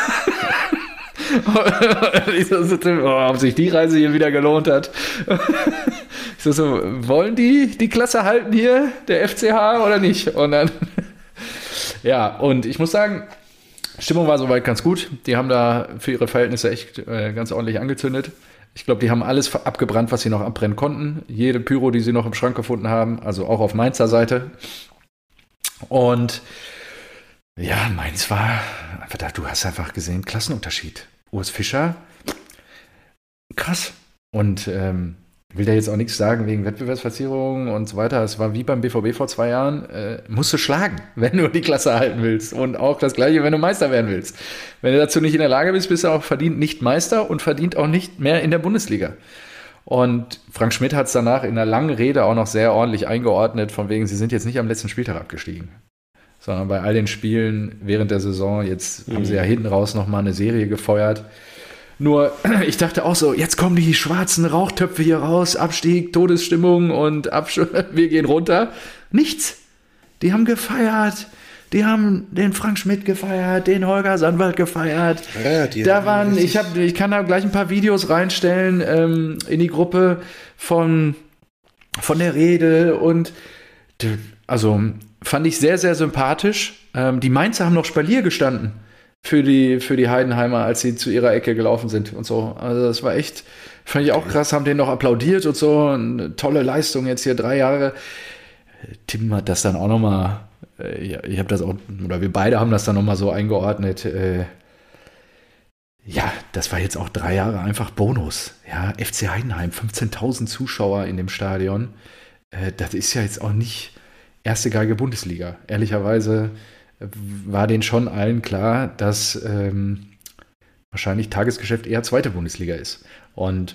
Ich so, ob sich die Reise hier wieder gelohnt hat. Ich so, wollen die Klasse halten hier, der FCH, oder nicht? Und dann, ja, und ich muss sagen, Stimmung war soweit ganz gut. Die haben da für ihre Verhältnisse echt ganz ordentlich angezündet. Ich glaube, die haben alles abgebrannt, was sie noch abbrennen konnten. Jede Pyro, die sie noch im Schrank gefunden haben, also auch auf Mainzer Seite. Und ja, Mainz war einfach da, du hast einfach gesehen, Klassenunterschied. Urs Fischer, krass. Und will da jetzt auch nichts sagen wegen Wettbewerbsverzierung und so weiter. Es war wie beim BVB vor 2 Jahren, musst du schlagen, wenn du die Klasse halten willst. Und auch das Gleiche, wenn du Meister werden willst. Wenn du dazu nicht in der Lage bist, bist du auch verdient nicht Meister und verdient auch nicht mehr in der Bundesliga. Und Frank Schmidt hat es danach in einer langen Rede auch noch sehr ordentlich eingeordnet, von wegen, sie sind jetzt nicht am letzten Spieltag abgestiegen, sondern bei all den Spielen während der Saison, jetzt haben sie ja hinten raus nochmal eine Serie gefeuert. Nur, ich dachte auch so, jetzt kommen die schwarzen Rauchtöpfe hier raus, Abstieg, Todesstimmung und wir gehen runter. Nichts. Die haben gefeiert. Die haben den Frank Schmidt gefeiert, den Holger Sandwald gefeiert. Ja, da waren, ich kann da gleich ein paar Videos reinstellen in die Gruppe von der Rede und also fand ich sehr, sehr sympathisch. Die Mainzer haben noch Spalier gestanden für die Heidenheimer, als sie zu ihrer Ecke gelaufen sind und so. Also das war echt, fand ich auch krass, haben denen noch applaudiert und so. Eine tolle Leistung jetzt hier 3 Jahre. Tim hat das dann auch nochmal, ich habe das auch, oder wir beide haben das dann nochmal so eingeordnet. Ja, das war jetzt auch 3 Jahre einfach Bonus. Ja, FC Heidenheim, 15.000 Zuschauer in dem Stadion. Das ist ja jetzt auch nicht erste Geige Bundesliga. Ehrlicherweise war denen schon allen klar, dass wahrscheinlich Tagesgeschäft eher zweite Bundesliga ist. Und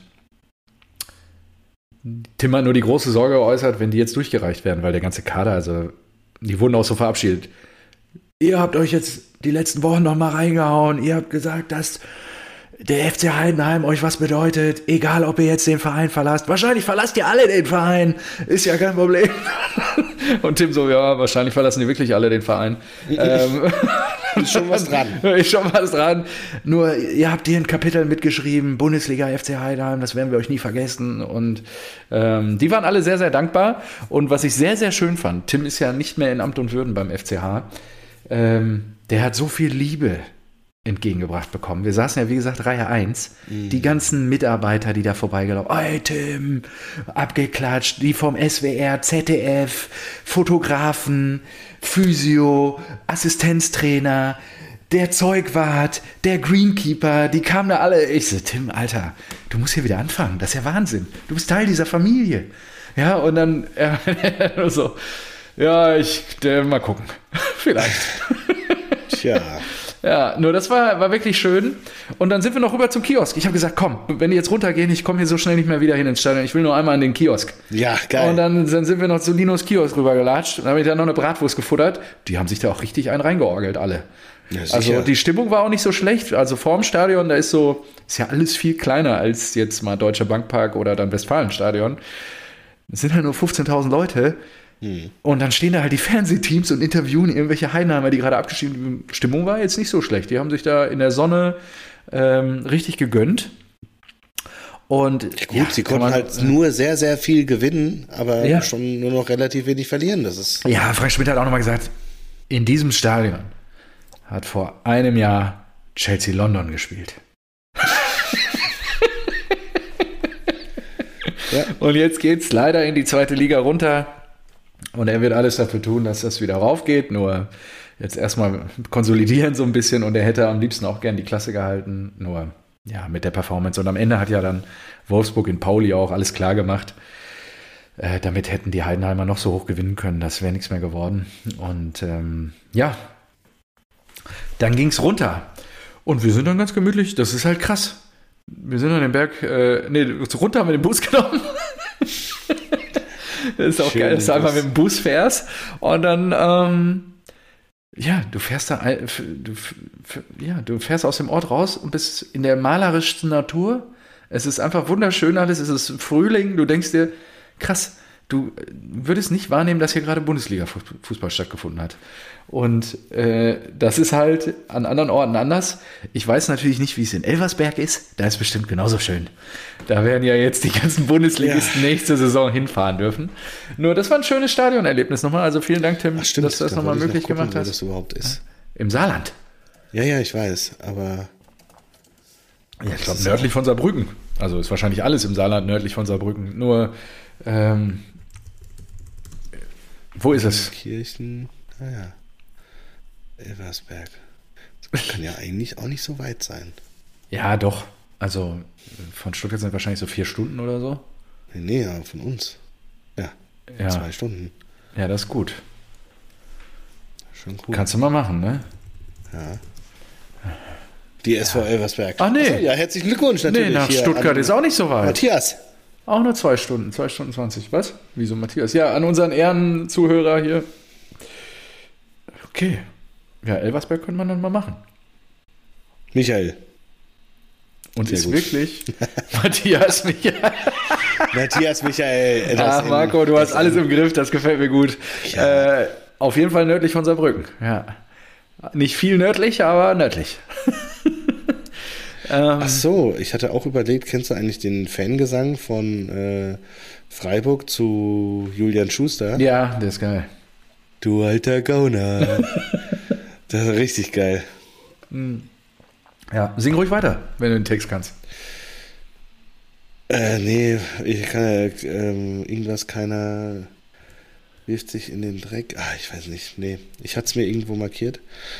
Tim hat nur die große Sorge geäußert, wenn die jetzt durchgereicht werden, weil der ganze Kader, also die wurden auch so verabschiedet. Ihr habt euch jetzt die letzten Wochen noch mal reingehauen, ihr habt gesagt, dass der FC Heidenheim euch was bedeutet, egal ob ihr jetzt den Verein verlasst. Wahrscheinlich verlasst ihr alle den Verein, ist ja kein Problem. Und Tim so, ja, wahrscheinlich verlassen die wirklich alle den Verein. Ist schon was dran. Ist schon was dran. Nur, ihr habt hier ein Kapitel mitgeschrieben, Bundesliga FC Heidenheim, das werden wir euch nie vergessen. Und die waren alle sehr, sehr dankbar. Und was ich sehr, sehr schön fand, Tim ist ja nicht mehr in Amt und Würden beim FCH, der hat so viel Liebe entgegengebracht bekommen. Wir saßen ja, wie gesagt, Reihe 1. Die ganzen Mitarbeiter, die da vorbeigelaufen, ey Tim, abgeklatscht, die vom SWR, ZDF, Fotografen, Physio, Assistenztrainer, der Zeugwart, der Greenkeeper, die kamen da alle. Ich so, Tim, Alter, du musst hier wieder anfangen. Das ist ja Wahnsinn. Du bist Teil dieser Familie. Ja, und dann so, ja, mal gucken. Vielleicht. Tja. Ja, nur das war wirklich schön. Und dann sind wir noch rüber zum Kiosk. Ich habe gesagt, komm, wenn die jetzt runtergehen, ich komme hier so schnell nicht mehr wieder hin ins Stadion. Ich will nur einmal in den Kiosk. Ja, geil. Und dann sind wir noch zu Linos Kiosk rübergelatscht. Dann habe ich da noch eine Bratwurst gefuttert. Die haben sich da auch richtig einen reingeorgelt, alle. Ja, also die Stimmung war auch nicht so schlecht. Also vorm Stadion, da ist ja alles viel kleiner als jetzt mal Deutscher Bankpark oder dann Westfalenstadion. Es sind halt nur 15.000 Leute. Und dann stehen da halt die Fernsehteams und interviewen irgendwelche Heidenheimer, die gerade abgestiegen sind. Die Stimmung war jetzt nicht so schlecht. Die haben sich da in der Sonne richtig gegönnt. Und ja, gut, sie konnten halt nur sehr, sehr viel gewinnen, aber schon nur noch relativ wenig verlieren. Das ist ja, Frank Schmidt hat auch nochmal gesagt, in diesem Stadion hat vor einem Jahr Chelsea London gespielt. Ja. Und jetzt geht's leider in die zweite Liga runter. Und er wird alles dafür tun, dass das wieder raufgeht. Nur jetzt erstmal konsolidieren so ein bisschen. Und er hätte am liebsten auch gern die Klasse gehalten. Nur ja, mit der Performance. Und am Ende hat ja dann Wolfsburg in Pauli auch alles klar gemacht. Damit hätten die Heidenheimer noch so hoch gewinnen können. Das wäre nichts mehr geworden. Und ja, dann ging es runter. Und wir sind dann ganz gemütlich. Das ist halt krass. Wir sind an den Berg, runter haben wir den Bus genommen. Das ist auch schön, geil, dass du einfach mit dem Bus fährst. Und dann, du fährst da, du fährst aus dem Ort raus und bist in der malerischsten Natur. Es ist einfach wunderschön alles. Es ist Frühling. Du denkst dir, krass, du würdest nicht wahrnehmen, dass hier gerade Bundesliga-Fußball stattgefunden hat. Und das ist halt an anderen Orten anders. Ich weiß natürlich nicht, wie es in Elversberg ist. Da ist bestimmt genauso schön. Da werden ja jetzt die ganzen Bundesligisten nächste Saison hinfahren dürfen. Nur, das war ein schönes Stadionerlebnis nochmal. Also vielen Dank, Tim, dass du das nochmal möglich gemacht hast. Wo das überhaupt ist. Im Saarland. Ja, ich weiß, aber... Ja, ich glaube, nördlich von Saarbrücken. Also ist wahrscheinlich alles im Saarland nördlich von Saarbrücken. Nur, wo ist es? Kirchen, Elversberg. Das kann ja eigentlich auch nicht so weit sein. Ja, doch. Also von Stuttgart sind wahrscheinlich so 4 Stunden oder so. Nee, ja, von uns. Ja, 2 Stunden. Ja, das ist gut. Schon cool. Kannst du mal machen, ne? Ja. Die SV Elversberg. Ach nee. Achso, ja, herzlichen Glückwunsch natürlich. Nee, nach Stuttgart ist auch nicht so weit. Matthias. Auch nur 2 Stunden, 2 Stunden 20. Was? Wieso Matthias? Ja, an unseren Ehrenzuhörer hier. Okay. Ja, Elversberg könnte man dann mal machen. Michael. Und sehr ist gut. Wirklich Matthias Michael. Matthias Michael. Ach, Marco, du hast alles im Griff, das gefällt mir gut. Ja. Auf jeden Fall nördlich von Saarbrücken. Ja. Nicht viel nördlich, aber nördlich. Ach so, ich hatte auch überlegt, kennst du eigentlich den Fangesang von Freiburg zu Julian Schuster? Ja, der ist geil. Du alter Gauner. Das ist richtig geil. Ja, sing ruhig weiter, wenn du den Text kannst. Nee, ich kann ja irgendwas, keiner wirft sich in den Dreck. Ich weiß nicht, nee. Ich hatte es mir irgendwo markiert.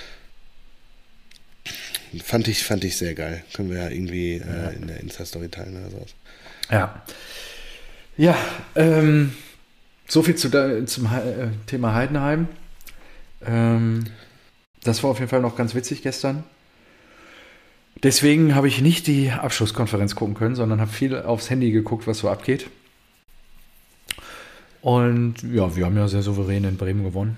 Fand ich sehr geil. Können wir ja irgendwie in der Insta-Story teilen oder sowas. Ja. Ja, so viel zum Thema Heidenheim. Das war auf jeden Fall noch ganz witzig gestern. Deswegen habe ich nicht die Abschlusskonferenz gucken können, sondern habe viel aufs Handy geguckt, was so abgeht. Und ja, wir haben ja sehr souverän in Bremen gewonnen.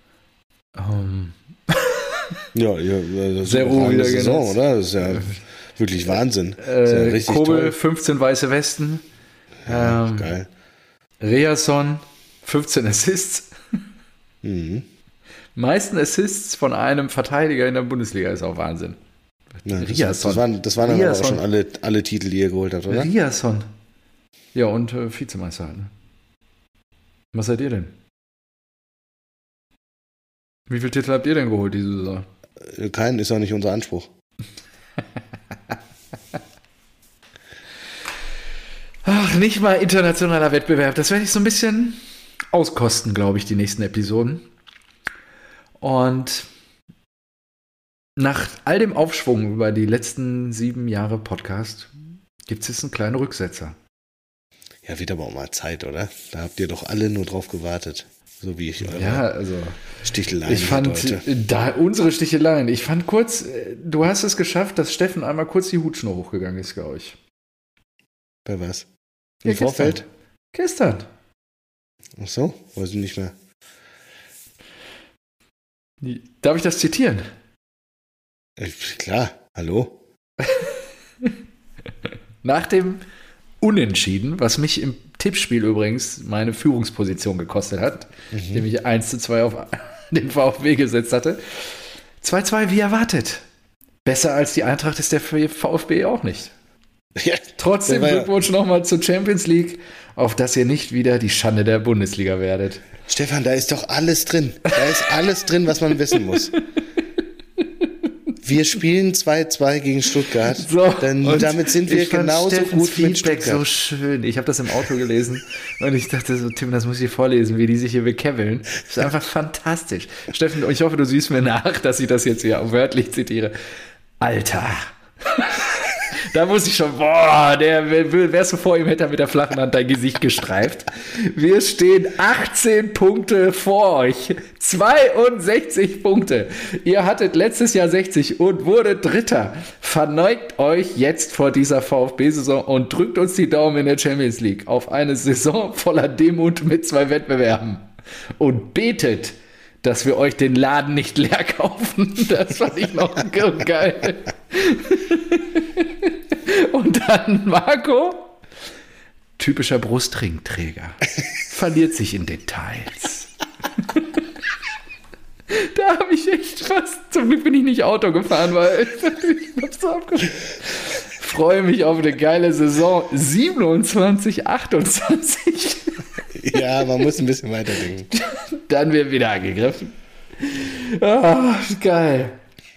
Ja, sehr ruhige Saison, oder? Das ist ja wirklich Wahnsinn. Das ist ja richtig Kobel, toll. 15 weiße Westen. Ja, geil. Reasson, 15 Assists. Mhm. Meisten Assists von einem Verteidiger in der Bundesliga ist auch Wahnsinn. Ja, das waren dann aber auch schon alle Titel, die ihr geholt habt, oder? Riasson. Ja, und Vizemeister halt. Ne? Was seid ihr denn? Wie viele Titel habt ihr denn geholt diese Saison? Keinen, ist auch nicht unser Anspruch. Ach, nicht mal internationaler Wettbewerb. Das werde ich so ein bisschen auskosten, glaube ich, die nächsten Episoden. Und nach all dem Aufschwung über die letzten 7 Jahre Podcast gibt es jetzt einen kleinen Rücksetzer. Ja, wird aber auch mal Zeit, oder? Da habt ihr doch alle nur drauf gewartet. So wie ich eure Sticheleien. Ich fand unsere Sticheleien. Ich fand kurz, du hast es geschafft, dass Steffen einmal kurz die Hutschnur hochgegangen ist, glaube ich. Bei was? Im Vorfeld? Gestern. Ach so, weiß ich nicht mehr. Darf ich das zitieren? Klar, hallo? Nach dem Unentschieden, was mich im Tippspiel übrigens meine Führungsposition gekostet hat, indem ich 1:2 auf den VfB gesetzt hatte. 2:2 wie erwartet. Besser als die Eintracht ist der VfB auch nicht. Ja, trotzdem Glückwunsch nochmal zur Champions League, auf dass ihr nicht wieder die Schande der Bundesliga werdet. Stefan, da ist doch alles drin. Da ist alles drin, was man wissen muss. Wir spielen 2:2 gegen Stuttgart. So, damit sind wir genauso gut Feedback mit Stuttgart. So schön. Ich habe das im Auto gelesen und ich dachte so, Tim, das muss ich dir vorlesen, wie die sich hier bekebbeln. Das ist einfach fantastisch. Steffen, ich hoffe, du siehst mir nach, dass ich das jetzt hier wörtlich zitiere. Alter. Da muss ich schon, wärst du vor ihm, hätte er mit der flachen Hand dein Gesicht gestreift. Wir stehen 18 Punkte vor euch. 62 Punkte. Ihr hattet letztes Jahr 60 und wurdet Dritter. Verneugt euch jetzt vor dieser VfB-Saison und drückt uns die Daumen in der Champions League auf eine Saison voller Demut mit 2 Wettbewerben. Und betet, dass wir euch den Laden nicht leer kaufen. Das fand ich noch geil. Und dann Marco, typischer Brustringträger, verliert sich in Details. Da habe ich echt fast, zum Glück bin ich nicht Auto gefahren, weil ich hab's so abgeschlossen. Freue mich auf eine geile Saison 27, 28. Ja, man muss ein bisschen weiterdenken. Dann wird wieder angegriffen. Geil.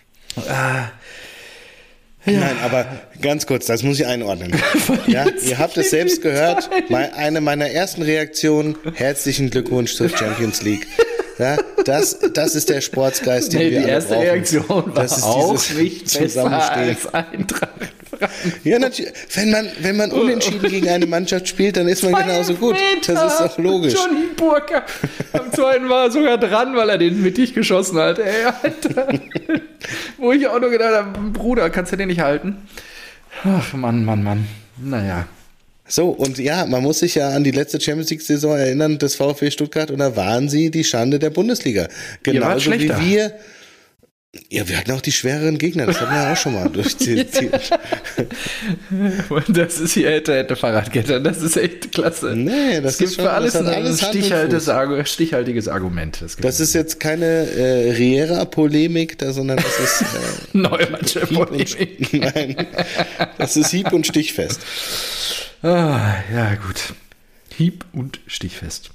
Nein, aber ganz kurz, das muss ich einordnen. Ja, ihr habt es selbst gehört. Eine meiner ersten Reaktionen, herzlichen Glückwunsch zur Champions League. Ja, das ist der Sportsgeist, den wir alle brauchen. Die erste Reaktion war das auch nicht besser als Eintracht. Ja, natürlich. Wenn man unentschieden gegen eine Mannschaft spielt, dann ist man genauso gut. Das ist doch logisch. Johnny Burka am zweiten war sogar dran, weil er den mittig geschossen hat. Ey, Alter. Wo ich auch nur gedacht habe, Bruder, kannst du den nicht halten? Ach, Mann. Naja. So, und ja, man muss sich ja an die letzte Champions League-Saison erinnern, des VfB Stuttgart, und da waren sie die Schande der Bundesliga. Genauso wie wir. Ja, wir hatten auch die schwereren Gegner, das hatten wir ja auch schon mal durchzitiert. Und das ist hier hätte Fahrradkette, das ist echt klasse. Nee, das gibt für alles ein stichhaltiges Argument. Das ist jetzt keine Riera-Polemik, sondern das ist Neumannsche Polemik. Nein, das ist hieb- und stichfest. Ja, gut. Hieb- und stichfest.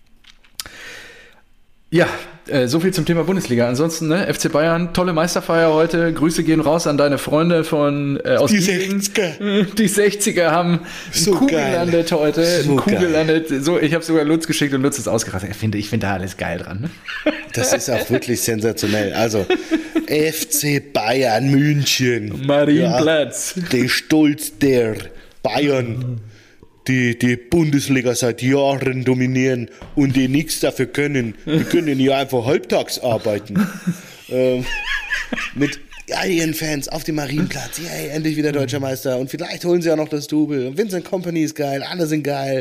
Ja, so viel zum Thema Bundesliga. Ansonsten, ne, FC Bayern, tolle Meisterfeier heute. Grüße gehen raus an deine Freunde aus die Giesing. 60er. Die 60er haben so einen Kuh geil. gelandet heute. So einen Kuh geil. gelandet. So, ich habe sogar Lutz geschickt und Lutz ist ausgerastet. Ich finde da alles geil dran. Das ist auch wirklich sensationell. Also, FC Bayern München. Marienplatz. Ja, der Stolz der Bayern, die Bundesliga seit Jahren dominieren und die nichts dafür können. Die können ja einfach halbtags arbeiten. Mit all ihren Fans auf dem Marienplatz. Yay, endlich wieder deutscher Meister. Und vielleicht holen sie auch noch das Double. Vincent Kompany ist geil, alle sind geil.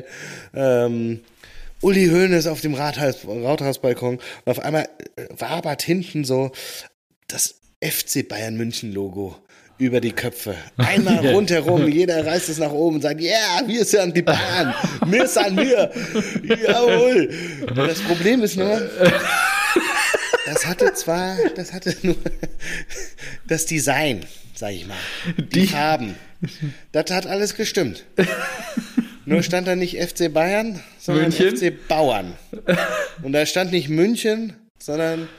Uli Hoeneß auf dem Rathausbalkon. Und auf einmal wabert hinten so das FC Bayern München Logo über die Köpfe. Einmal rundherum, jeder reißt es nach oben und sagt, ja, wir sind die Bayern, wir sind wir, jawohl. Und das Problem ist nur, das hatte nur das Design, sag ich mal, die Farben, das hat alles gestimmt. Nur stand da nicht FC Bayern, sondern München? FC Bauern. Und da stand nicht München, sondern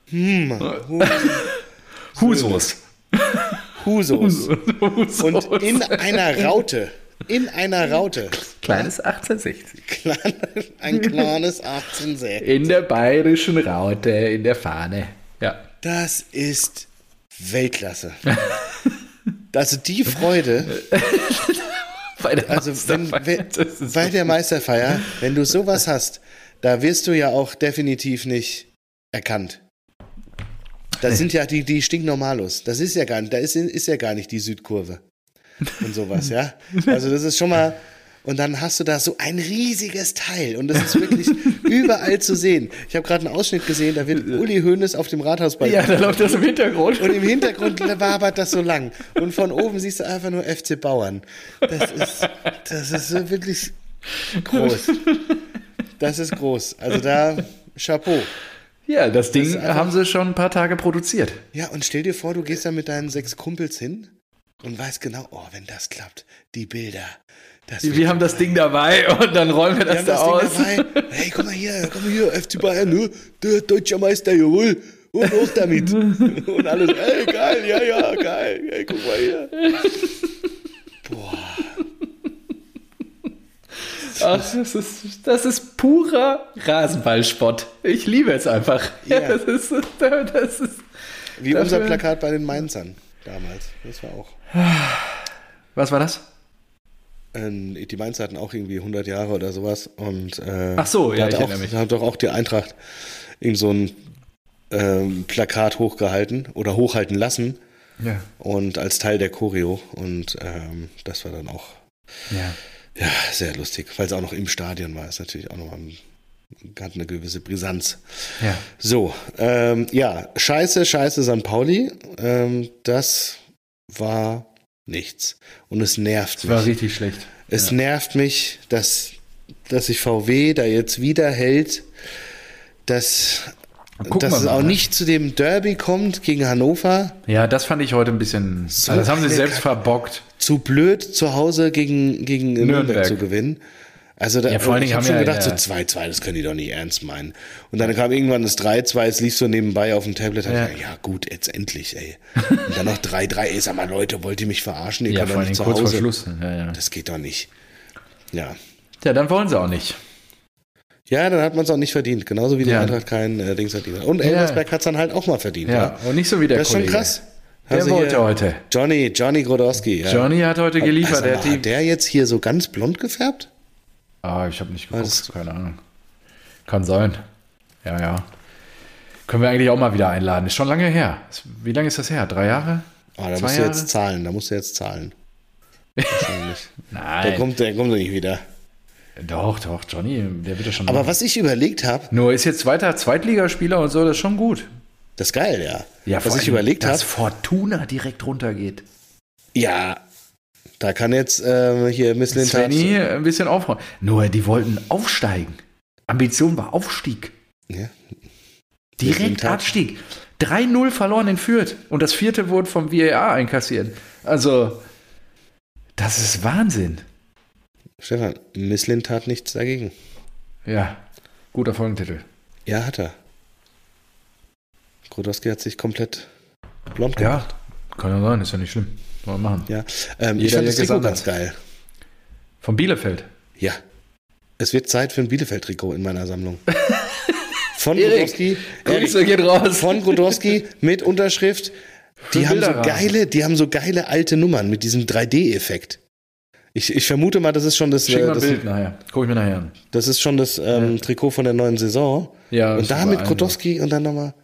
Husos. Husos. Und in einer Raute. Kleines 1860. Ein kleines 1860. In der bayerischen Raute, in der Fahne. Ja. Das ist Weltklasse. Also die Freude, Bei der also bei der Meisterfeier, wenn du sowas hast, da wirst du ja auch definitiv nicht erkannt. Das sind ja die Stinknormalos. Das ist ja gar nicht, ist ja gar nicht die Südkurve und sowas, ja. Also das ist schon mal, und dann hast du da so ein riesiges Teil und das ist wirklich überall zu sehen. Ich habe gerade einen Ausschnitt gesehen, da wird Uli Hoeneß auf dem Rathausbalkon. Ja, da läuft das im Hintergrund. Und im Hintergrund wabert das so lang. Und von oben siehst du einfach nur FC Bauern. Das ist so wirklich groß. Das ist groß. Also da, Chapeau. Ja, das Ding ist einfach- haben sie schon ein paar Tage produziert. Ja, und stell dir vor, du gehst da mit deinen 6 Kumpels hin und weißt genau, oh, wenn das klappt, die Bilder. Wir haben das Ding dabei und dann räumen wir das da aus. Ding dabei. Hey, komm mal hier, FC Bayern, ne? Der deutsche Meister, jawohl. Und hoch damit. Und alles, ey, geil, ja, geil. Hey, guck mal hier. Boah. Ach, das ist purer Rasenballspott. Ich liebe es einfach. Ja. Das ist Wie unser Plakat bei den Mainzern damals. Das war auch. Was war das? Die Mainzer hatten auch irgendwie 100 Jahre oder sowas. Und, Ach so, ja, ich auch, erinnere mich. da hat doch auch die Eintracht irgend so ein Plakat hochgehalten oder hochhalten lassen. Ja. Und als Teil der Choreo. Und das war dann auch Ja. sehr lustig, weil es auch noch im Stadion war. Ist natürlich auch nochmal hat eine gewisse Brisanz. Ja. So, scheiße St. Pauli. Das war nichts. Und es nervt Das mich. war richtig schlecht. Es nervt mich, dass sich VW da jetzt wieder hält, dass es auch nicht zu dem Derby kommt gegen Hannover. Ja, das fand ich heute ein bisschen. So das haben sie eine selbst verbockt. Zu blöd, zu Hause gegen Nürnberg zu gewinnen. Also da, vor allen Dingen ich habe haben schon ja gedacht, so 2-2, das können die doch nicht ernst meinen. Und dann kam irgendwann das 3-2, es lief so nebenbei auf dem Tablet. Ja gut, jetzt endlich, ey. Und dann noch 3-3, ey, sag mal, Leute, wollt ihr mich verarschen? Ihr könnt doch nicht zu kurz Hause. vor Schluss. Ja. Das geht doch nicht. Ja. Ja, dann wollen sie auch nicht. Ja, dann hat man es auch nicht verdient. Genauso wie die Eintracht kein Dings verdient hat. Und Elversberg hat es dann halt auch mal verdient. Ja, und nicht so wie der Das ist Kollege. schon krass. Der Also wollte hier heute. Johnny Grodowski. Ja. Johnny hat heute geliefert. Also, hat der jetzt hier so ganz blond gefärbt? Ich habe nicht geguckt. Keine Ahnung. Kann sein. Ja. Können wir eigentlich auch mal wieder einladen. Ist schon lange her. Wie lange ist das her? 3 Jahre? Da musst du jetzt zahlen. Wahrscheinlich. Nein. Der kommt doch nicht wieder. Doch, Johnny, der wird ja schon. Aber was ich überlegt habe. Nur ist jetzt weiter Zweitligaspieler und so, das ist schon gut. Das ist geil, ja. Ja, was ich überlegt habe. Dass Fortuna direkt runtergeht. Ja, da kann jetzt hier Miss Lintat Svenny ein bisschen aufräumen. Nur, die wollten aufsteigen. Ambition war Aufstieg. Ja. Direkt Abstieg. 3-0 verloren in Fürth. Und das 4. wurde vom VAR einkassiert. Also, das ist Wahnsinn. Stefan, Miss Lintat hat nichts dagegen. Ja, guter Folgentitel. Ja, hat er. Grodowski hat sich komplett blond gemacht. Ja, kann ja sein, ist ja nicht schlimm. Wollen wir machen. Ja, ich fand das Trikot ganz geil. Von Bielefeld? Ja. Es wird Zeit für ein Bielefeld-Trikot in meiner Sammlung. Von Grodowski. Grüße geht raus. Von Grodowski mit Unterschrift. Die haben so geile alte Nummern mit diesem 3D-Effekt. Ich vermute mal, das ist schon das. Schick mal ein Bild nachher. Guck ich mir nachher an. Das ist schon das Trikot von der neuen Saison. Ja. Und da mit Grodowski und dann nochmal.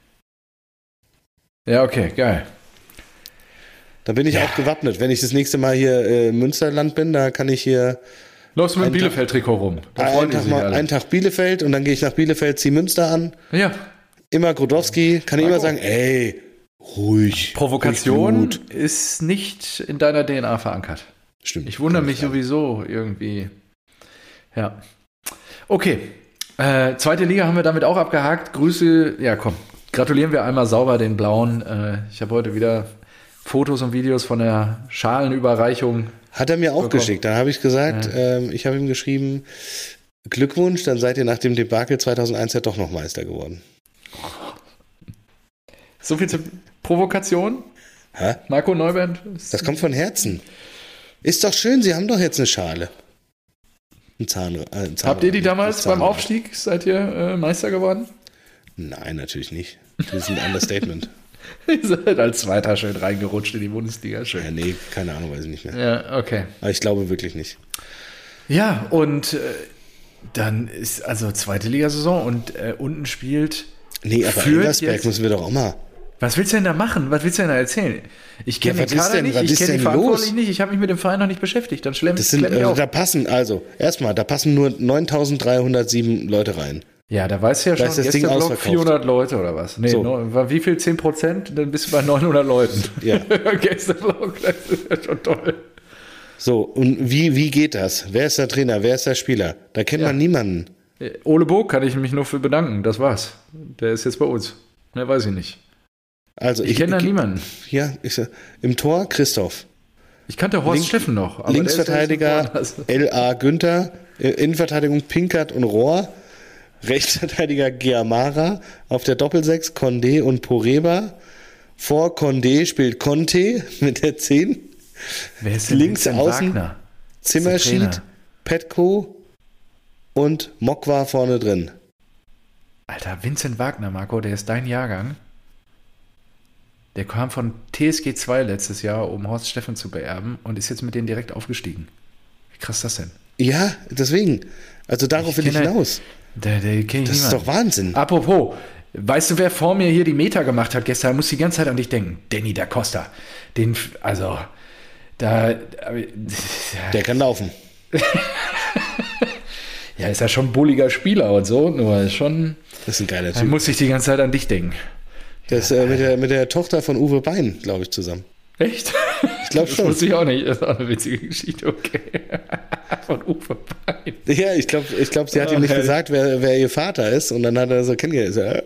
Ja, okay, geil. Da bin ich auch gewappnet. Wenn ich das nächste Mal hier im Münsterland bin, da kann ich hier. Läufst du mit dem Bielefeld-Trikot rum. Einen Tag Bielefeld und dann gehe ich nach Bielefeld, ziehe Münster an. Ja. Immer Grodowski, kann ich immer sagen, ey, ruhig. Provokation ist nicht in deiner DNA verankert. Stimmt. Ich wundere mich sowieso irgendwie. Ja. Okay. 2. Liga haben wir damit auch abgehakt. Grüße. Ja, komm. Gratulieren wir einmal sauber den Blauen. Ich habe heute wieder Fotos und Videos von der Schalenüberreichung. Hat er mir auch geschickt. Dann habe ich gesagt, ich habe ihm geschrieben, Glückwunsch, dann seid ihr nach dem Debakel 2001 ja doch noch Meister geworden. So viel zur Provokation. Hä? Marco Neubert. Das kommt von Herzen. Ist doch schön, Sie haben doch jetzt eine Schale. Ein Zahn. Habt ihr die damals beim Aufstieg? Seid ihr Meister geworden? Nein, natürlich nicht. Das ist ein Understatement. Ihr seid als Zweiter schön reingerutscht in die Bundesliga. Schön. Ja, nee, keine Ahnung, weiß ich nicht mehr. Ja, okay. Aber ich glaube wirklich nicht. Ja, und dann ist also 2. Ligasaison und unten spielt. Nee, aber Elversberg müssen wir doch auch mal. Was willst du denn da machen? Was willst du denn da erzählen? Ich kenne den Kader nicht, ich kenne die Verantwortlichen nicht, ich habe mich mit dem Verein noch nicht beschäftigt. Dann schlemm ich auf. Da passen nur 9.307 Leute rein. Ja, da weißt du ja schon, Gästeblock 400 Leute oder was? Nee, so. Wie viel? 10%? Dann bist du bei 900 Leuten. Ja. Gästeblock, das ist ja schon toll. So, und wie geht das? Wer ist der Trainer? Wer ist der Spieler? Da kennt man niemanden. Ole Burg kann ich mich nur für bedanken, das war's. Der ist jetzt bei uns. Mehr weiß ich nicht. Also ich kenne da niemanden. Ja, im Tor Christoph. Ich kannte Horst Steffen noch. Aber Linksverteidiger L.A. Günther, Innenverteidigung Pinkert und Rohr, Rechtsverteidiger Giamara, auf der Doppelsechs Condé und Poreba. Vor Condé spielt Conte mit der 10. Wer ist denn links außen Wagner? Zimmerschied, Petko und Mokwa vorne drin. Alter, Vincent Wagner, Marco, der ist dein Jahrgang. Der kam von TSG 2 letztes Jahr, um Horst Steffen zu beerben und ist jetzt mit denen direkt aufgestiegen. Wie krass ist das denn? Ja, deswegen. Also darauf will ich hinaus. Der kenn ich Das ist doch Wahnsinn. Apropos, weißt du, wer vor mir hier die Meter gemacht hat gestern? Muss die ganze Zeit an dich denken. Danny da Costa. Der kann laufen. Ja, ist ja schon ein bulliger Spieler und so, nur ist schon. Das ist ein geiler Da Typ. muss ich die ganze Zeit an dich denken. Der ist mit der Tochter von Uwe Bein, glaube ich, zusammen. Echt? Ich glaube Das schon. wusste ich auch nicht. Das ist auch eine witzige Geschichte, okay. Von Uwe Bein. Ja, ich glaube, sie hat ihm nicht gesagt, wer ihr Vater ist. Und dann hat er so kennengelernt.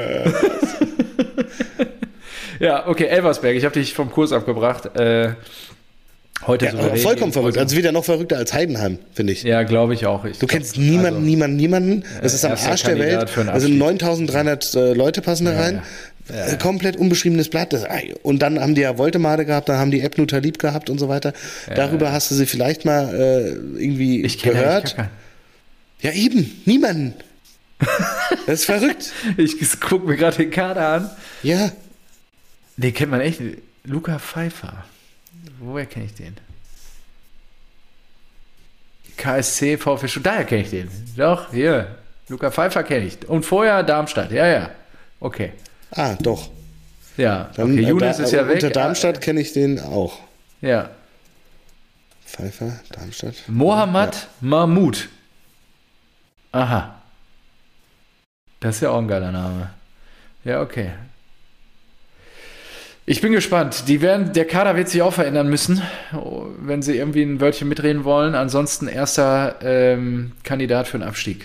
Ja, okay, Elversberg, ich habe dich vom Kurs abgebracht. Heute Ja, vollkommen verrückt. Also wieder noch verrückter als Heidenheim, finde ich. Ja, glaube ich auch. Du kennst niemanden. Es ist am erster Arsch der Kandidat Welt. für einen Also Abstieg. 9300 Leute passen da rein. Ja. Komplett unbeschriebenes Blatt. Und dann haben die ja Voltemade gehabt, dann haben die Ebnuter lieb gehabt und so weiter. Darüber hast du sie vielleicht mal irgendwie gehört. Ja, eben. Niemanden. Das ist verrückt. Ich gucke mir gerade den Kader an. Ja. Den kennt man echt. Luca Pfeiffer. Woher kenne ich den? KSC, VfB Stuttgart. Daher kenne ich den. Doch, hier. Luca Pfeiffer kenne ich. Und vorher Darmstadt. Ja. Okay. Ah, doch. Ja, Dann, okay. Younes ist ja weg. Unter Darmstadt kenne ich den auch. Ja. Pfeiffer, Darmstadt. Mohammad Mahmoud. Aha. Das ist ja auch ein geiler Name. Ja, okay. Ich bin gespannt. Der Kader wird sich auch verändern müssen, wenn sie irgendwie ein Wörtchen mitreden wollen. Ansonsten erster Kandidat für den Abstieg.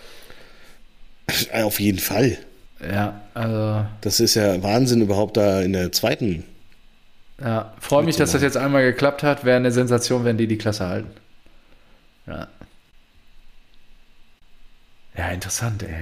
Auf jeden Fall. Ja, also. Das ist ja Wahnsinn überhaupt da in der zweiten. Ja, freue mich, dass das jetzt einmal geklappt hat. Wäre eine Sensation, wenn die Klasse halten. Ja. Ja, interessant, ey.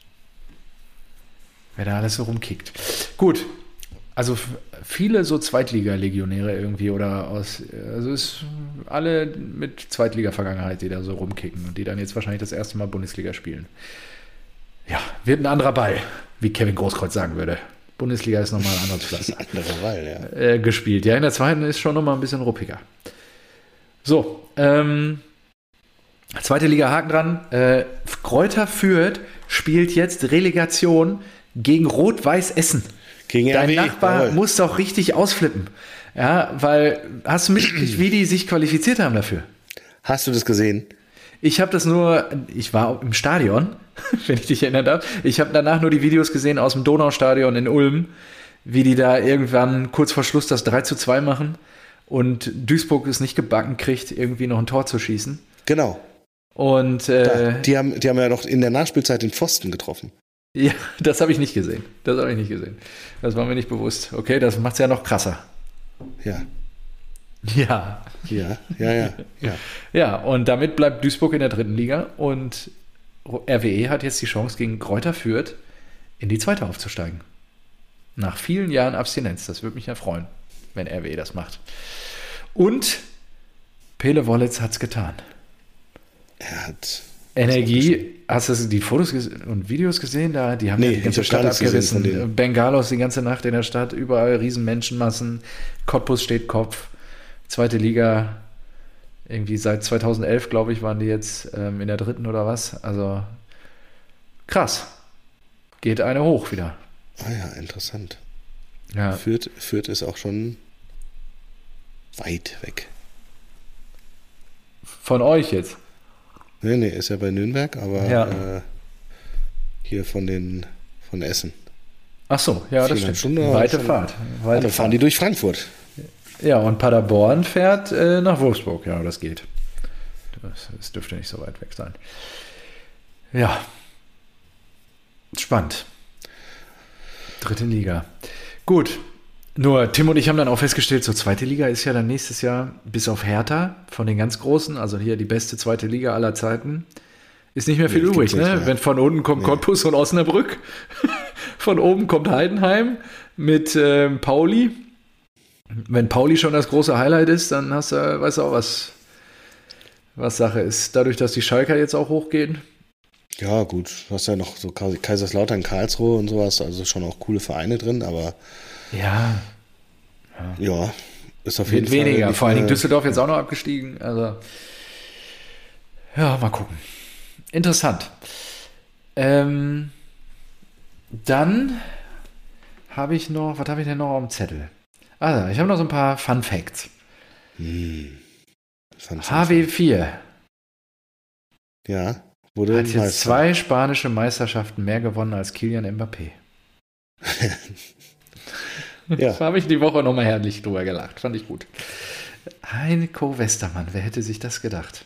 Wer da alles so rumkickt. Gut. Also viele so Zweitliga-Legionäre irgendwie also ist alle mit Zweitliga-Vergangenheit, die da so rumkicken und die dann jetzt wahrscheinlich das erste Mal Bundesliga spielen. Ja, wird ein anderer Ball, wie Kevin Großkreuz sagen würde. Bundesliga ist nochmal ein anderes Platz. Anderer Ball, ja. Gespielt. Ja, in der zweiten ist schon nochmal ein bisschen ruppiger. So, zweite Liga, Haken dran. Greuther Fürth spielt jetzt Relegation gegen Rot-Weiß Essen. Gegen Dein RWE, Nachbar jawohl. muss doch richtig ausflippen. Ja, weil, hast du mitgekriegt, wie die sich qualifiziert haben dafür? Hast du das gesehen? Ich war im Stadion, wenn ich dich erinnern darf. Ich habe danach nur die Videos gesehen aus dem Donaustadion in Ulm, wie die da irgendwann kurz vor Schluss das 3:2 machen und Duisburg es nicht gebacken kriegt, irgendwie noch ein Tor zu schießen. Genau. Und Die haben ja noch in der Nachspielzeit den Pfosten getroffen. ja, das habe ich nicht gesehen. Das war mir nicht bewusst. Okay, das macht es ja noch krasser. Ja. Ja. Ja. Ja, und damit bleibt Duisburg in der dritten Liga und RWE hat jetzt die Chance, gegen Greuther Fürth in die zweite aufzusteigen. Nach vielen Jahren Abstinenz. Das würde mich ja freuen, wenn RWE das macht. Und Pele Wollitz hat es getan. Er hat Energie, hast du die Fotos und Videos gesehen? Die haben die ganze ich hab gar Stadt nichts gesehen von abgerissen. denen. Bengalos die ganze Nacht in der Stadt, überall riesen Menschenmassen. Cottbus steht Kopf. Zweite Liga, irgendwie seit 2011, glaube ich, waren die jetzt in der dritten oder was. Also krass. Geht eine hoch wieder. Ah ja, interessant. Ja. Fürth ist auch schon weit weg. Von euch jetzt? Nee, ist ja bei Nürnberg, aber Ja. hier von Essen. Ach so, ja, das 4,5 stimmt. Stunden, Weite schon. Fahrt. Dann fahren die durch Frankfurt. Ja, und Paderborn fährt nach Wolfsburg. Ja, das geht. Das dürfte nicht so weit weg sein. Ja. Spannend. Dritte Liga. Gut. Nur Tim und ich haben dann auch festgestellt, so zweite Liga ist ja dann nächstes Jahr bis auf Hertha von den ganz Großen, also hier die beste zweite Liga aller Zeiten, ist nicht mehr viel Nee, übrig. gibt's nicht Ne? mehr. Wenn von unten kommt Cottbus und Osnabrück, von oben kommt Heidenheim mit Pauli. Wenn Pauli schon das große Highlight ist, dann weißt du auch, was Sache ist. Dadurch, dass die Schalker jetzt auch hochgehen, Ja, gut, du hast ja noch so Kaiserslautern, Karlsruhe und sowas, also schon auch coole Vereine drin, aber Ja, ja, ist auf jeden wird Fall weniger. nicht Vor allen Dingen mehr. Düsseldorf jetzt auch noch abgestiegen. Also, ja, mal gucken. Interessant. Ähm, dann habe ich noch, was habe ich denn noch auf dem Zettel? Also, ich habe noch so ein paar Fun Facts. Fun. HW4 Ja, wurde hat jetzt Meister. 2 spanische Meisterschaften mehr gewonnen als Kylian Mbappé. Ja. Da habe ich die Woche nochmal herrlich drüber gelacht. Fand ich gut. Heiko Westermann, wer hätte sich das gedacht?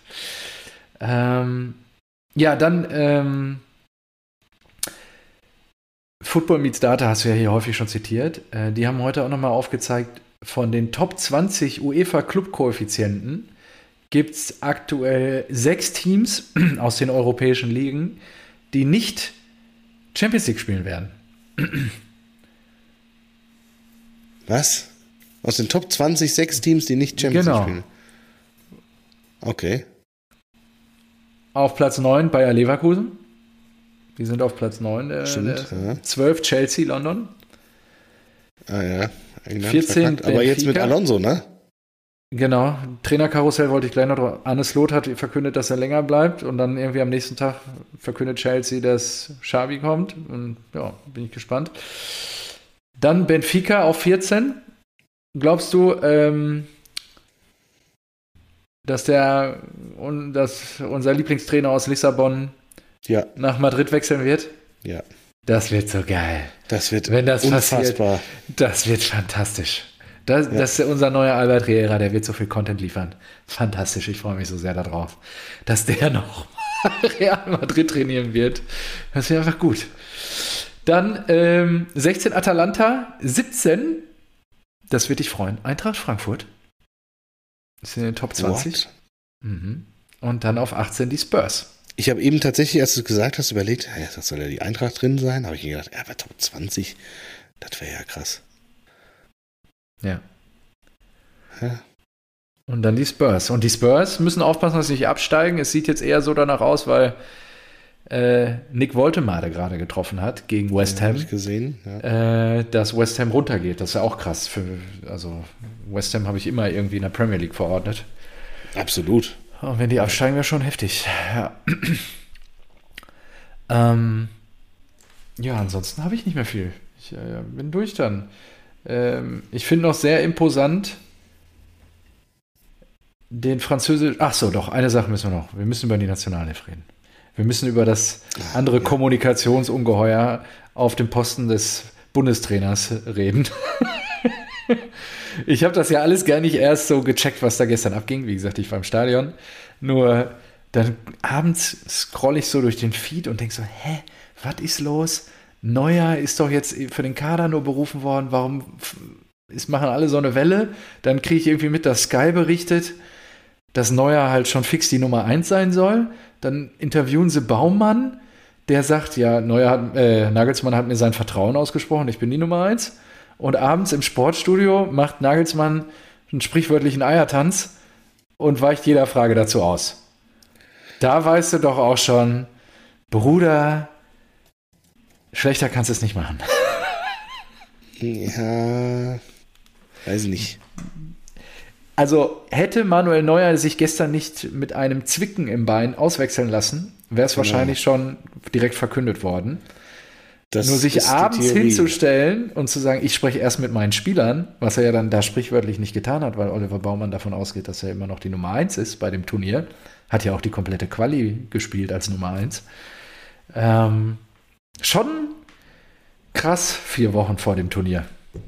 Ja, dann Football Meets Data hast du ja hier häufig schon zitiert. Die haben heute auch nochmal aufgezeigt, von den Top 20 UEFA Club-Koeffizienten gibt es aktuell 6 Teams aus den europäischen Ligen, die nicht Champions League spielen werden. Was? Aus den Top 20 6 Teams, die nicht Champions League Genau. spielen? Okay. Auf Platz 9 Bayer Leverkusen. Die sind auf Platz 9. Stimmt, ja. 12 Chelsea London. Ah ja. England 14 verkackt. Aber jetzt mit Benfica. Alonso, ne? Genau. Trainerkarussell wollte ich gleich noch drauf. Arne Slot hat verkündet, dass er länger bleibt. Und dann irgendwie am nächsten Tag verkündet Chelsea, dass Xavi kommt. Und ja, bin ich gespannt. Dann Benfica auf 14. Glaubst du, dass unser Lieblingstrainer aus Lissabon Ja, nach Madrid wechseln wird? ja. Das wird so geil. Das wird Wenn das unfassbar. passiert, das wird fantastisch. Das ist unser neuer Albert Riera, der wird so viel Content liefern. Fantastisch, ich freue mich so sehr darauf, dass der noch Real Madrid trainieren wird. Das wäre einfach gut. Dann 16 Atalanta, 17, das wird dich freuen, Eintracht Frankfurt. Das sind in den Top 20. What? Mhm. Und dann auf 18 die Spurs. Ich habe eben tatsächlich, als du es gesagt hast, überlegt, ja, das soll ja die Eintracht drin sein. Habe ich mir gedacht, ja, bei Top 20, das wäre ja krass. Ja. Ja. Und dann die Spurs. Und die Spurs müssen aufpassen, dass sie nicht absteigen. Es sieht jetzt eher so danach aus, weil Nick Woltemade gerade getroffen hat gegen West Hab Ham, ich gesehen. Ja. dass West Ham runtergeht. Das ist ja auch krass. Also West Ham habe ich immer irgendwie in der Premier League verordnet. Absolut. Und wenn die absteigen, wäre schon heftig. Ja, ja, ansonsten habe ich nicht mehr viel. Ich bin durch dann. Ich finde noch sehr imposant den französischen. Ach so, doch, eine Sache müssen wir noch. Wir müssen über die Nationalelf reden. Wir müssen über das andere Kommunikationsungeheuer auf dem Posten des Bundestrainers reden. Ich habe das ja alles gar nicht erst so gecheckt, was da gestern abging. Wie gesagt, ich war im Stadion. Nur dann abends scroll ich so durch den Feed und denke so, hä, was ist los? Neuer ist doch jetzt für den Kader nur berufen worden. Warum machen alle so eine Welle? Dann kriege ich irgendwie mit, dass Sky berichtet, dass Neuer halt schon fix die Nummer 1 sein soll. Dann interviewen sie Baumann, der sagt, ja, Nagelsmann hat mir sein Vertrauen ausgesprochen, ich bin die Nummer 1. Und abends im Sportstudio macht Nagelsmann einen sprichwörtlichen Eiertanz und weicht jeder Frage dazu aus. Da weißt du doch auch schon, Bruder, schlechter kannst du es nicht machen. Ja, weiß nicht. Also hätte Manuel Neuer sich gestern nicht mit einem Zwicken im Bein auswechseln lassen, wäre es wahrscheinlich schon direkt verkündet worden. Das Nur sich ist die abends Theorie. hinzustellen und zu sagen, ich spreche erst mit meinen Spielern, was er ja dann da sprichwörtlich nicht getan hat, weil Oliver Baumann davon ausgeht, dass er immer noch die Nummer 1 ist bei dem Turnier. Hat ja auch die komplette Quali gespielt als Nummer 1. Schon krass, 4 Wochen vor dem Turnier.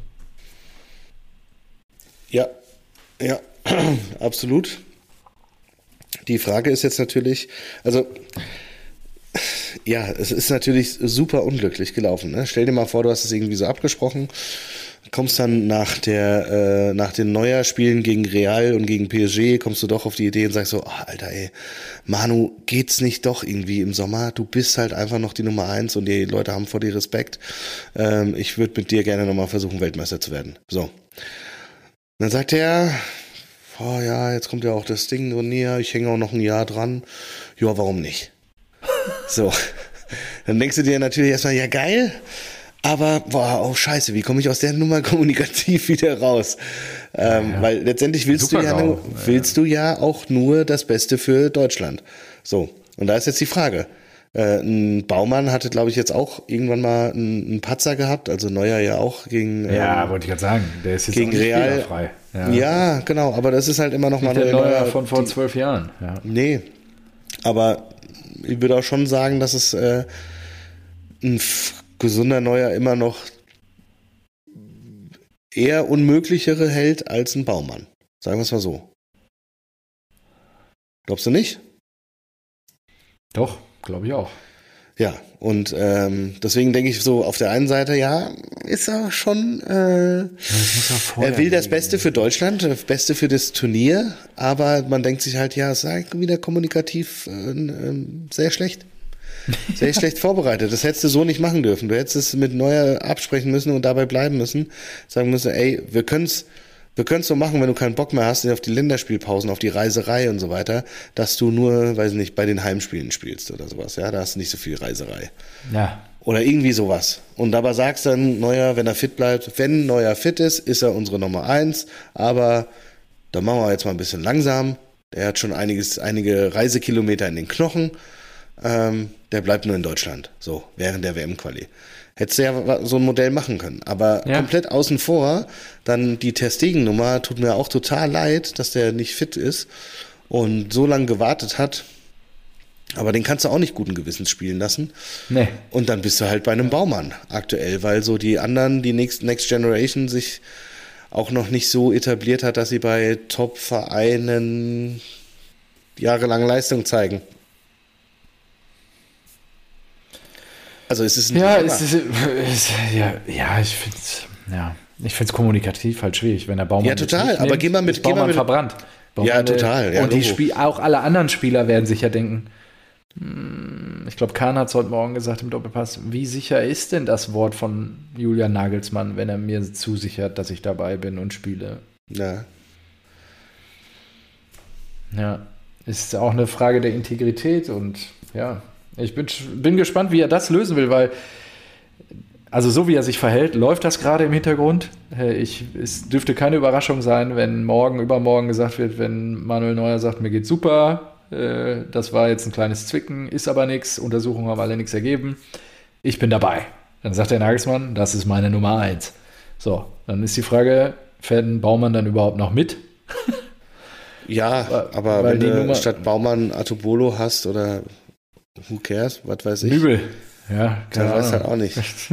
Ja, absolut. Die Frage ist jetzt natürlich, also ja, es ist natürlich super unglücklich gelaufen. Ne? Stell dir mal vor, du hast es irgendwie so abgesprochen, kommst dann nach den Neujahrspielen gegen Real und gegen PSG, kommst du doch auf die Idee und sagst so, oh, Alter, ey, Manu, geht's nicht doch irgendwie im Sommer? Du bist halt einfach noch die Nummer 1 und die Leute haben vor dir Respekt. Ich würde mit dir gerne nochmal versuchen, Weltmeister zu werden. So. Und dann sagt er, oh ja, jetzt kommt ja auch das Ding so näher, ich hänge auch noch ein Jahr dran. Ja, warum nicht? So, dann denkst du dir natürlich erstmal, ja geil, aber boah, oh scheiße, wie komme ich aus der Nummer kommunikativ wieder raus? Weil letztendlich willst du ja auch nur das Beste für Deutschland. So, und da ist jetzt die Frage. Ein Baumann hatte, glaube ich, jetzt auch irgendwann mal einen Patzer gehabt, also Neuer ja auch gegen wollte ich gerade sagen, der ist jetzt gegen auch nicht Real fehlerfrei. Ja, genau, aber das ist halt immer noch mal der Neuer von vor 12 Jahren. Ja. Nee, aber ich würde auch schon sagen, dass es ein gesunder Neuer immer noch eher unmöglichere hält als ein Baumann. Sagen wir es mal so. Glaubst du nicht? Doch, glaube ich auch. Ja, und deswegen denke ich so, auf der einen Seite, ja, ist er schon, er will das Beste für Deutschland, das Beste für das Turnier, aber man denkt sich halt, ja, es ist wieder kommunikativ sehr schlecht. Sehr schlecht vorbereitet. Das hättest du so nicht machen dürfen. Du hättest es mit Neuer absprechen müssen und dabei bleiben müssen. Sagen müssen, ey, wir können's so machen, wenn du keinen Bock mehr hast auf die Länderspielpausen, auf die Reiserei und so weiter, dass du nur, weiß nicht, bei den Heimspielen spielst oder sowas. Ja, da hast du nicht so viel Reiserei. Ja. Oder irgendwie sowas. Und dabei sagst dann Neuer, wenn er fit bleibt, wenn Neuer fit ist er unsere Nummer 1, aber da machen wir jetzt mal ein bisschen langsam. Der hat schon einige Reisekilometer in den Knochen. Der bleibt nur in Deutschland, so, während der WM-Quali. Hättest du ja so ein Modell machen können, aber komplett außen vor, dann die Ter Stegen-Nummer, tut mir auch total leid, dass der nicht fit ist und so lange gewartet hat, aber den kannst du auch nicht guten Gewissens spielen lassen. Nee. Und dann bist du halt bei einem Baumann aktuell, weil so die anderen, die Next Generation sich auch noch nicht so etabliert hat, dass sie bei Top-Vereinen jahrelang Leistung zeigen. Also es ist ich finde es kommunikativ halt schwierig, wenn der Baumann ja total, aber geh mal mit verbrannt. Ja, total. Ja, und auch alle anderen Spieler werden sich ja denken, ich glaube, Kahn hat es heute Morgen gesagt im Doppelpass, wie sicher ist denn das Wort von Julian Nagelsmann, wenn er mir zusichert, dass ich dabei bin und spiele? Ja. Ja, ist auch eine Frage der Integrität und ja, ich bin gespannt, wie er das lösen will, weil, also so wie er sich verhält, läuft das gerade im Hintergrund. Es dürfte keine Überraschung sein, wenn übermorgen gesagt wird, wenn Manuel Neuer sagt, mir geht's super, das war jetzt ein kleines Zwicken, ist aber nichts, Untersuchungen haben alle nichts ergeben, ich bin dabei. Dann sagt der Nagelsmann, das ist meine Nummer 1. So, dann ist die Frage, fährt ein Baumann dann überhaupt noch mit? Ja, aber wenn du statt Baumann Atubolo hast oder who cares, was weiß ich. Nübel, ja. Der weiß halt auch nicht.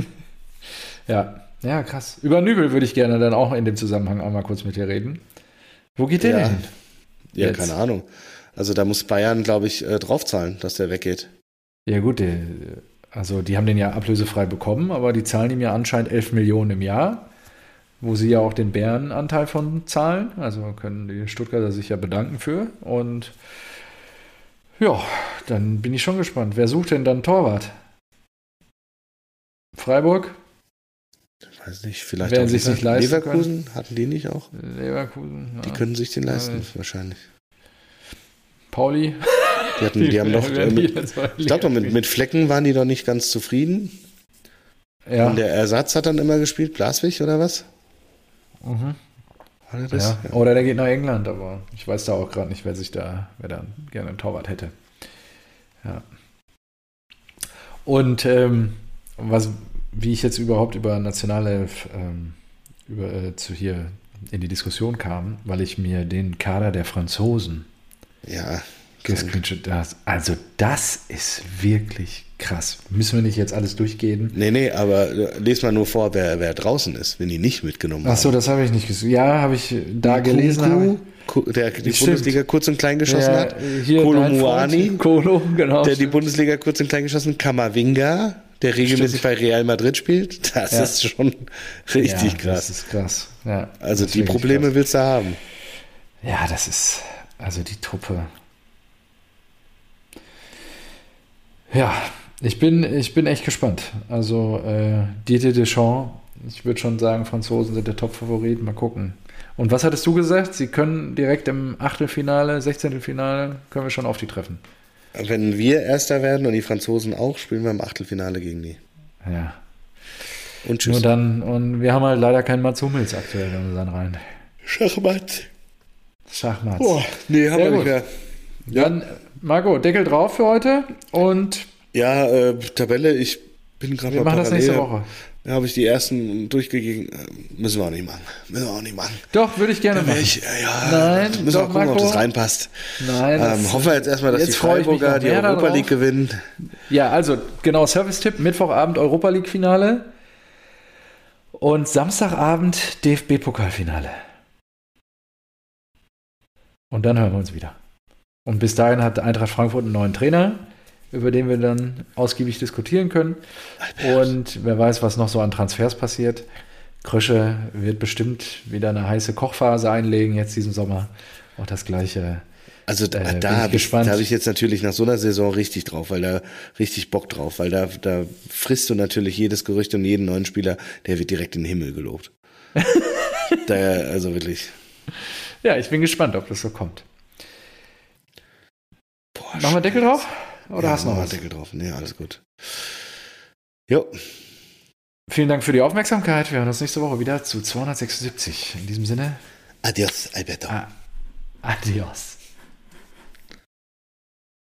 Ja, krass. Über Nübel würde ich gerne dann auch in dem Zusammenhang auch mal kurz mit dir reden. Wo geht der denn hin? Ja, keine Ahnung. Also da muss Bayern, glaube ich, draufzahlen, dass der weggeht. Ja gut, also die haben den ja ablösefrei bekommen, aber die zahlen ihm ja anscheinend 11 Millionen im Jahr, wo sie ja auch den Bären-Anteil von zahlen. Also können die Stuttgarter sich ja bedanken für. Und ja, dann bin ich schon gespannt. Wer sucht denn dann Torwart? Freiburg? Ich weiß nicht, vielleicht werden sich nicht leisten Leverkusen können. Hatten die nicht auch? Leverkusen, ja. Die können sich den leisten, wahrscheinlich. Pauli? Die haben noch, ich glaube, mit Flecken waren die doch nicht ganz zufrieden. Ja. Und der Ersatz hat dann immer gespielt, Blaswig oder was? Mhm. War der das? Ja. Oder der geht nach England, aber ich weiß da auch gerade nicht, wer da gerne einen Torwart hätte. Ja. Und wie ich jetzt überhaupt über Nationalelf hier in die Diskussion kam, weil ich mir den Kader der Franzosen gescreenshot habe. Also das ist wirklich krass. Müssen wir nicht jetzt alles durchgehen? Nee, aber les mal nur vor, wer draußen ist, wenn die nicht mitgenommen haben. Achso, das habe ich nicht gesehen. Ja, habe ich da gelesen. Der die Bundesliga kurz und klein geschossen hat. Kolo Muani, genau, der die Bundesliga kurz und klein geschossen hat. Kamavinga, der regelmäßig bei Real Madrid spielt. Das ist schon richtig krass. Das ist krass. Ja, also die Probleme willst du haben. Ja, das ist, also die Truppe. Ja, ich bin echt gespannt. Also Didier Deschamps, ich würde schon sagen, Franzosen sind der Top-Favorit. Mal gucken. Und was hattest du gesagt? Sie können direkt im Achtelfinale, 16. Finale, können wir schon auf die treffen. Wenn wir Erster werden und die Franzosen auch, spielen wir im Achtelfinale gegen die. Ja. Und tschüss. Nur dann, und wir haben halt leider keinen Mats Hummels aktuell in unseren Reihen. Schachmatt. Schachmats. Boah, nee, haben Sehr wir nicht gut. mehr. Dann, Marco, Deckel drauf für heute und Ja, Tabelle, ich bin gerade wir mal machen das nächste Woche. Da habe ich die ersten durchgegeben. Müssen wir auch nicht machen. Doch, würde ich gerne machen. Nein, müssen wir doch, auch gucken, ob Marco. das reinpasst. Nein. Hoffen wir jetzt erstmal, dass Jetzt die freue ich mich Freiburger noch die mehr Europa darauf. League gewinnen. Ja, also genau, Service-Tipp, Mittwochabend Europa League-Finale und Samstagabend DFB-Pokalfinale. Und dann hören wir uns wieder. Und bis dahin hat Eintracht Frankfurt einen neuen Trainer, über den wir dann ausgiebig diskutieren können. Und wer weiß, was noch so an Transfers passiert. Krösche wird bestimmt wieder eine heiße Kochphase einlegen jetzt diesen Sommer. Auch das Gleiche. Also bin ich da habe gespannt. ich jetzt natürlich nach so einer Saison richtig drauf, weil da richtig Bock drauf, weil da frisst du natürlich jedes Gerücht und jeden neuen Spieler, der wird direkt in den Himmel gelobt. Also wirklich. Ja, ich bin gespannt, ob das so kommt. Boah, Machen wir Deckel drauf? Oder ja, hast du noch machen wir was? Deckel drauf. Nee, alles gut. Jo. Vielen Dank für die Aufmerksamkeit. Wir hören uns nächste Woche wieder zu 276. In diesem Sinne, Adios, Alberto. adios.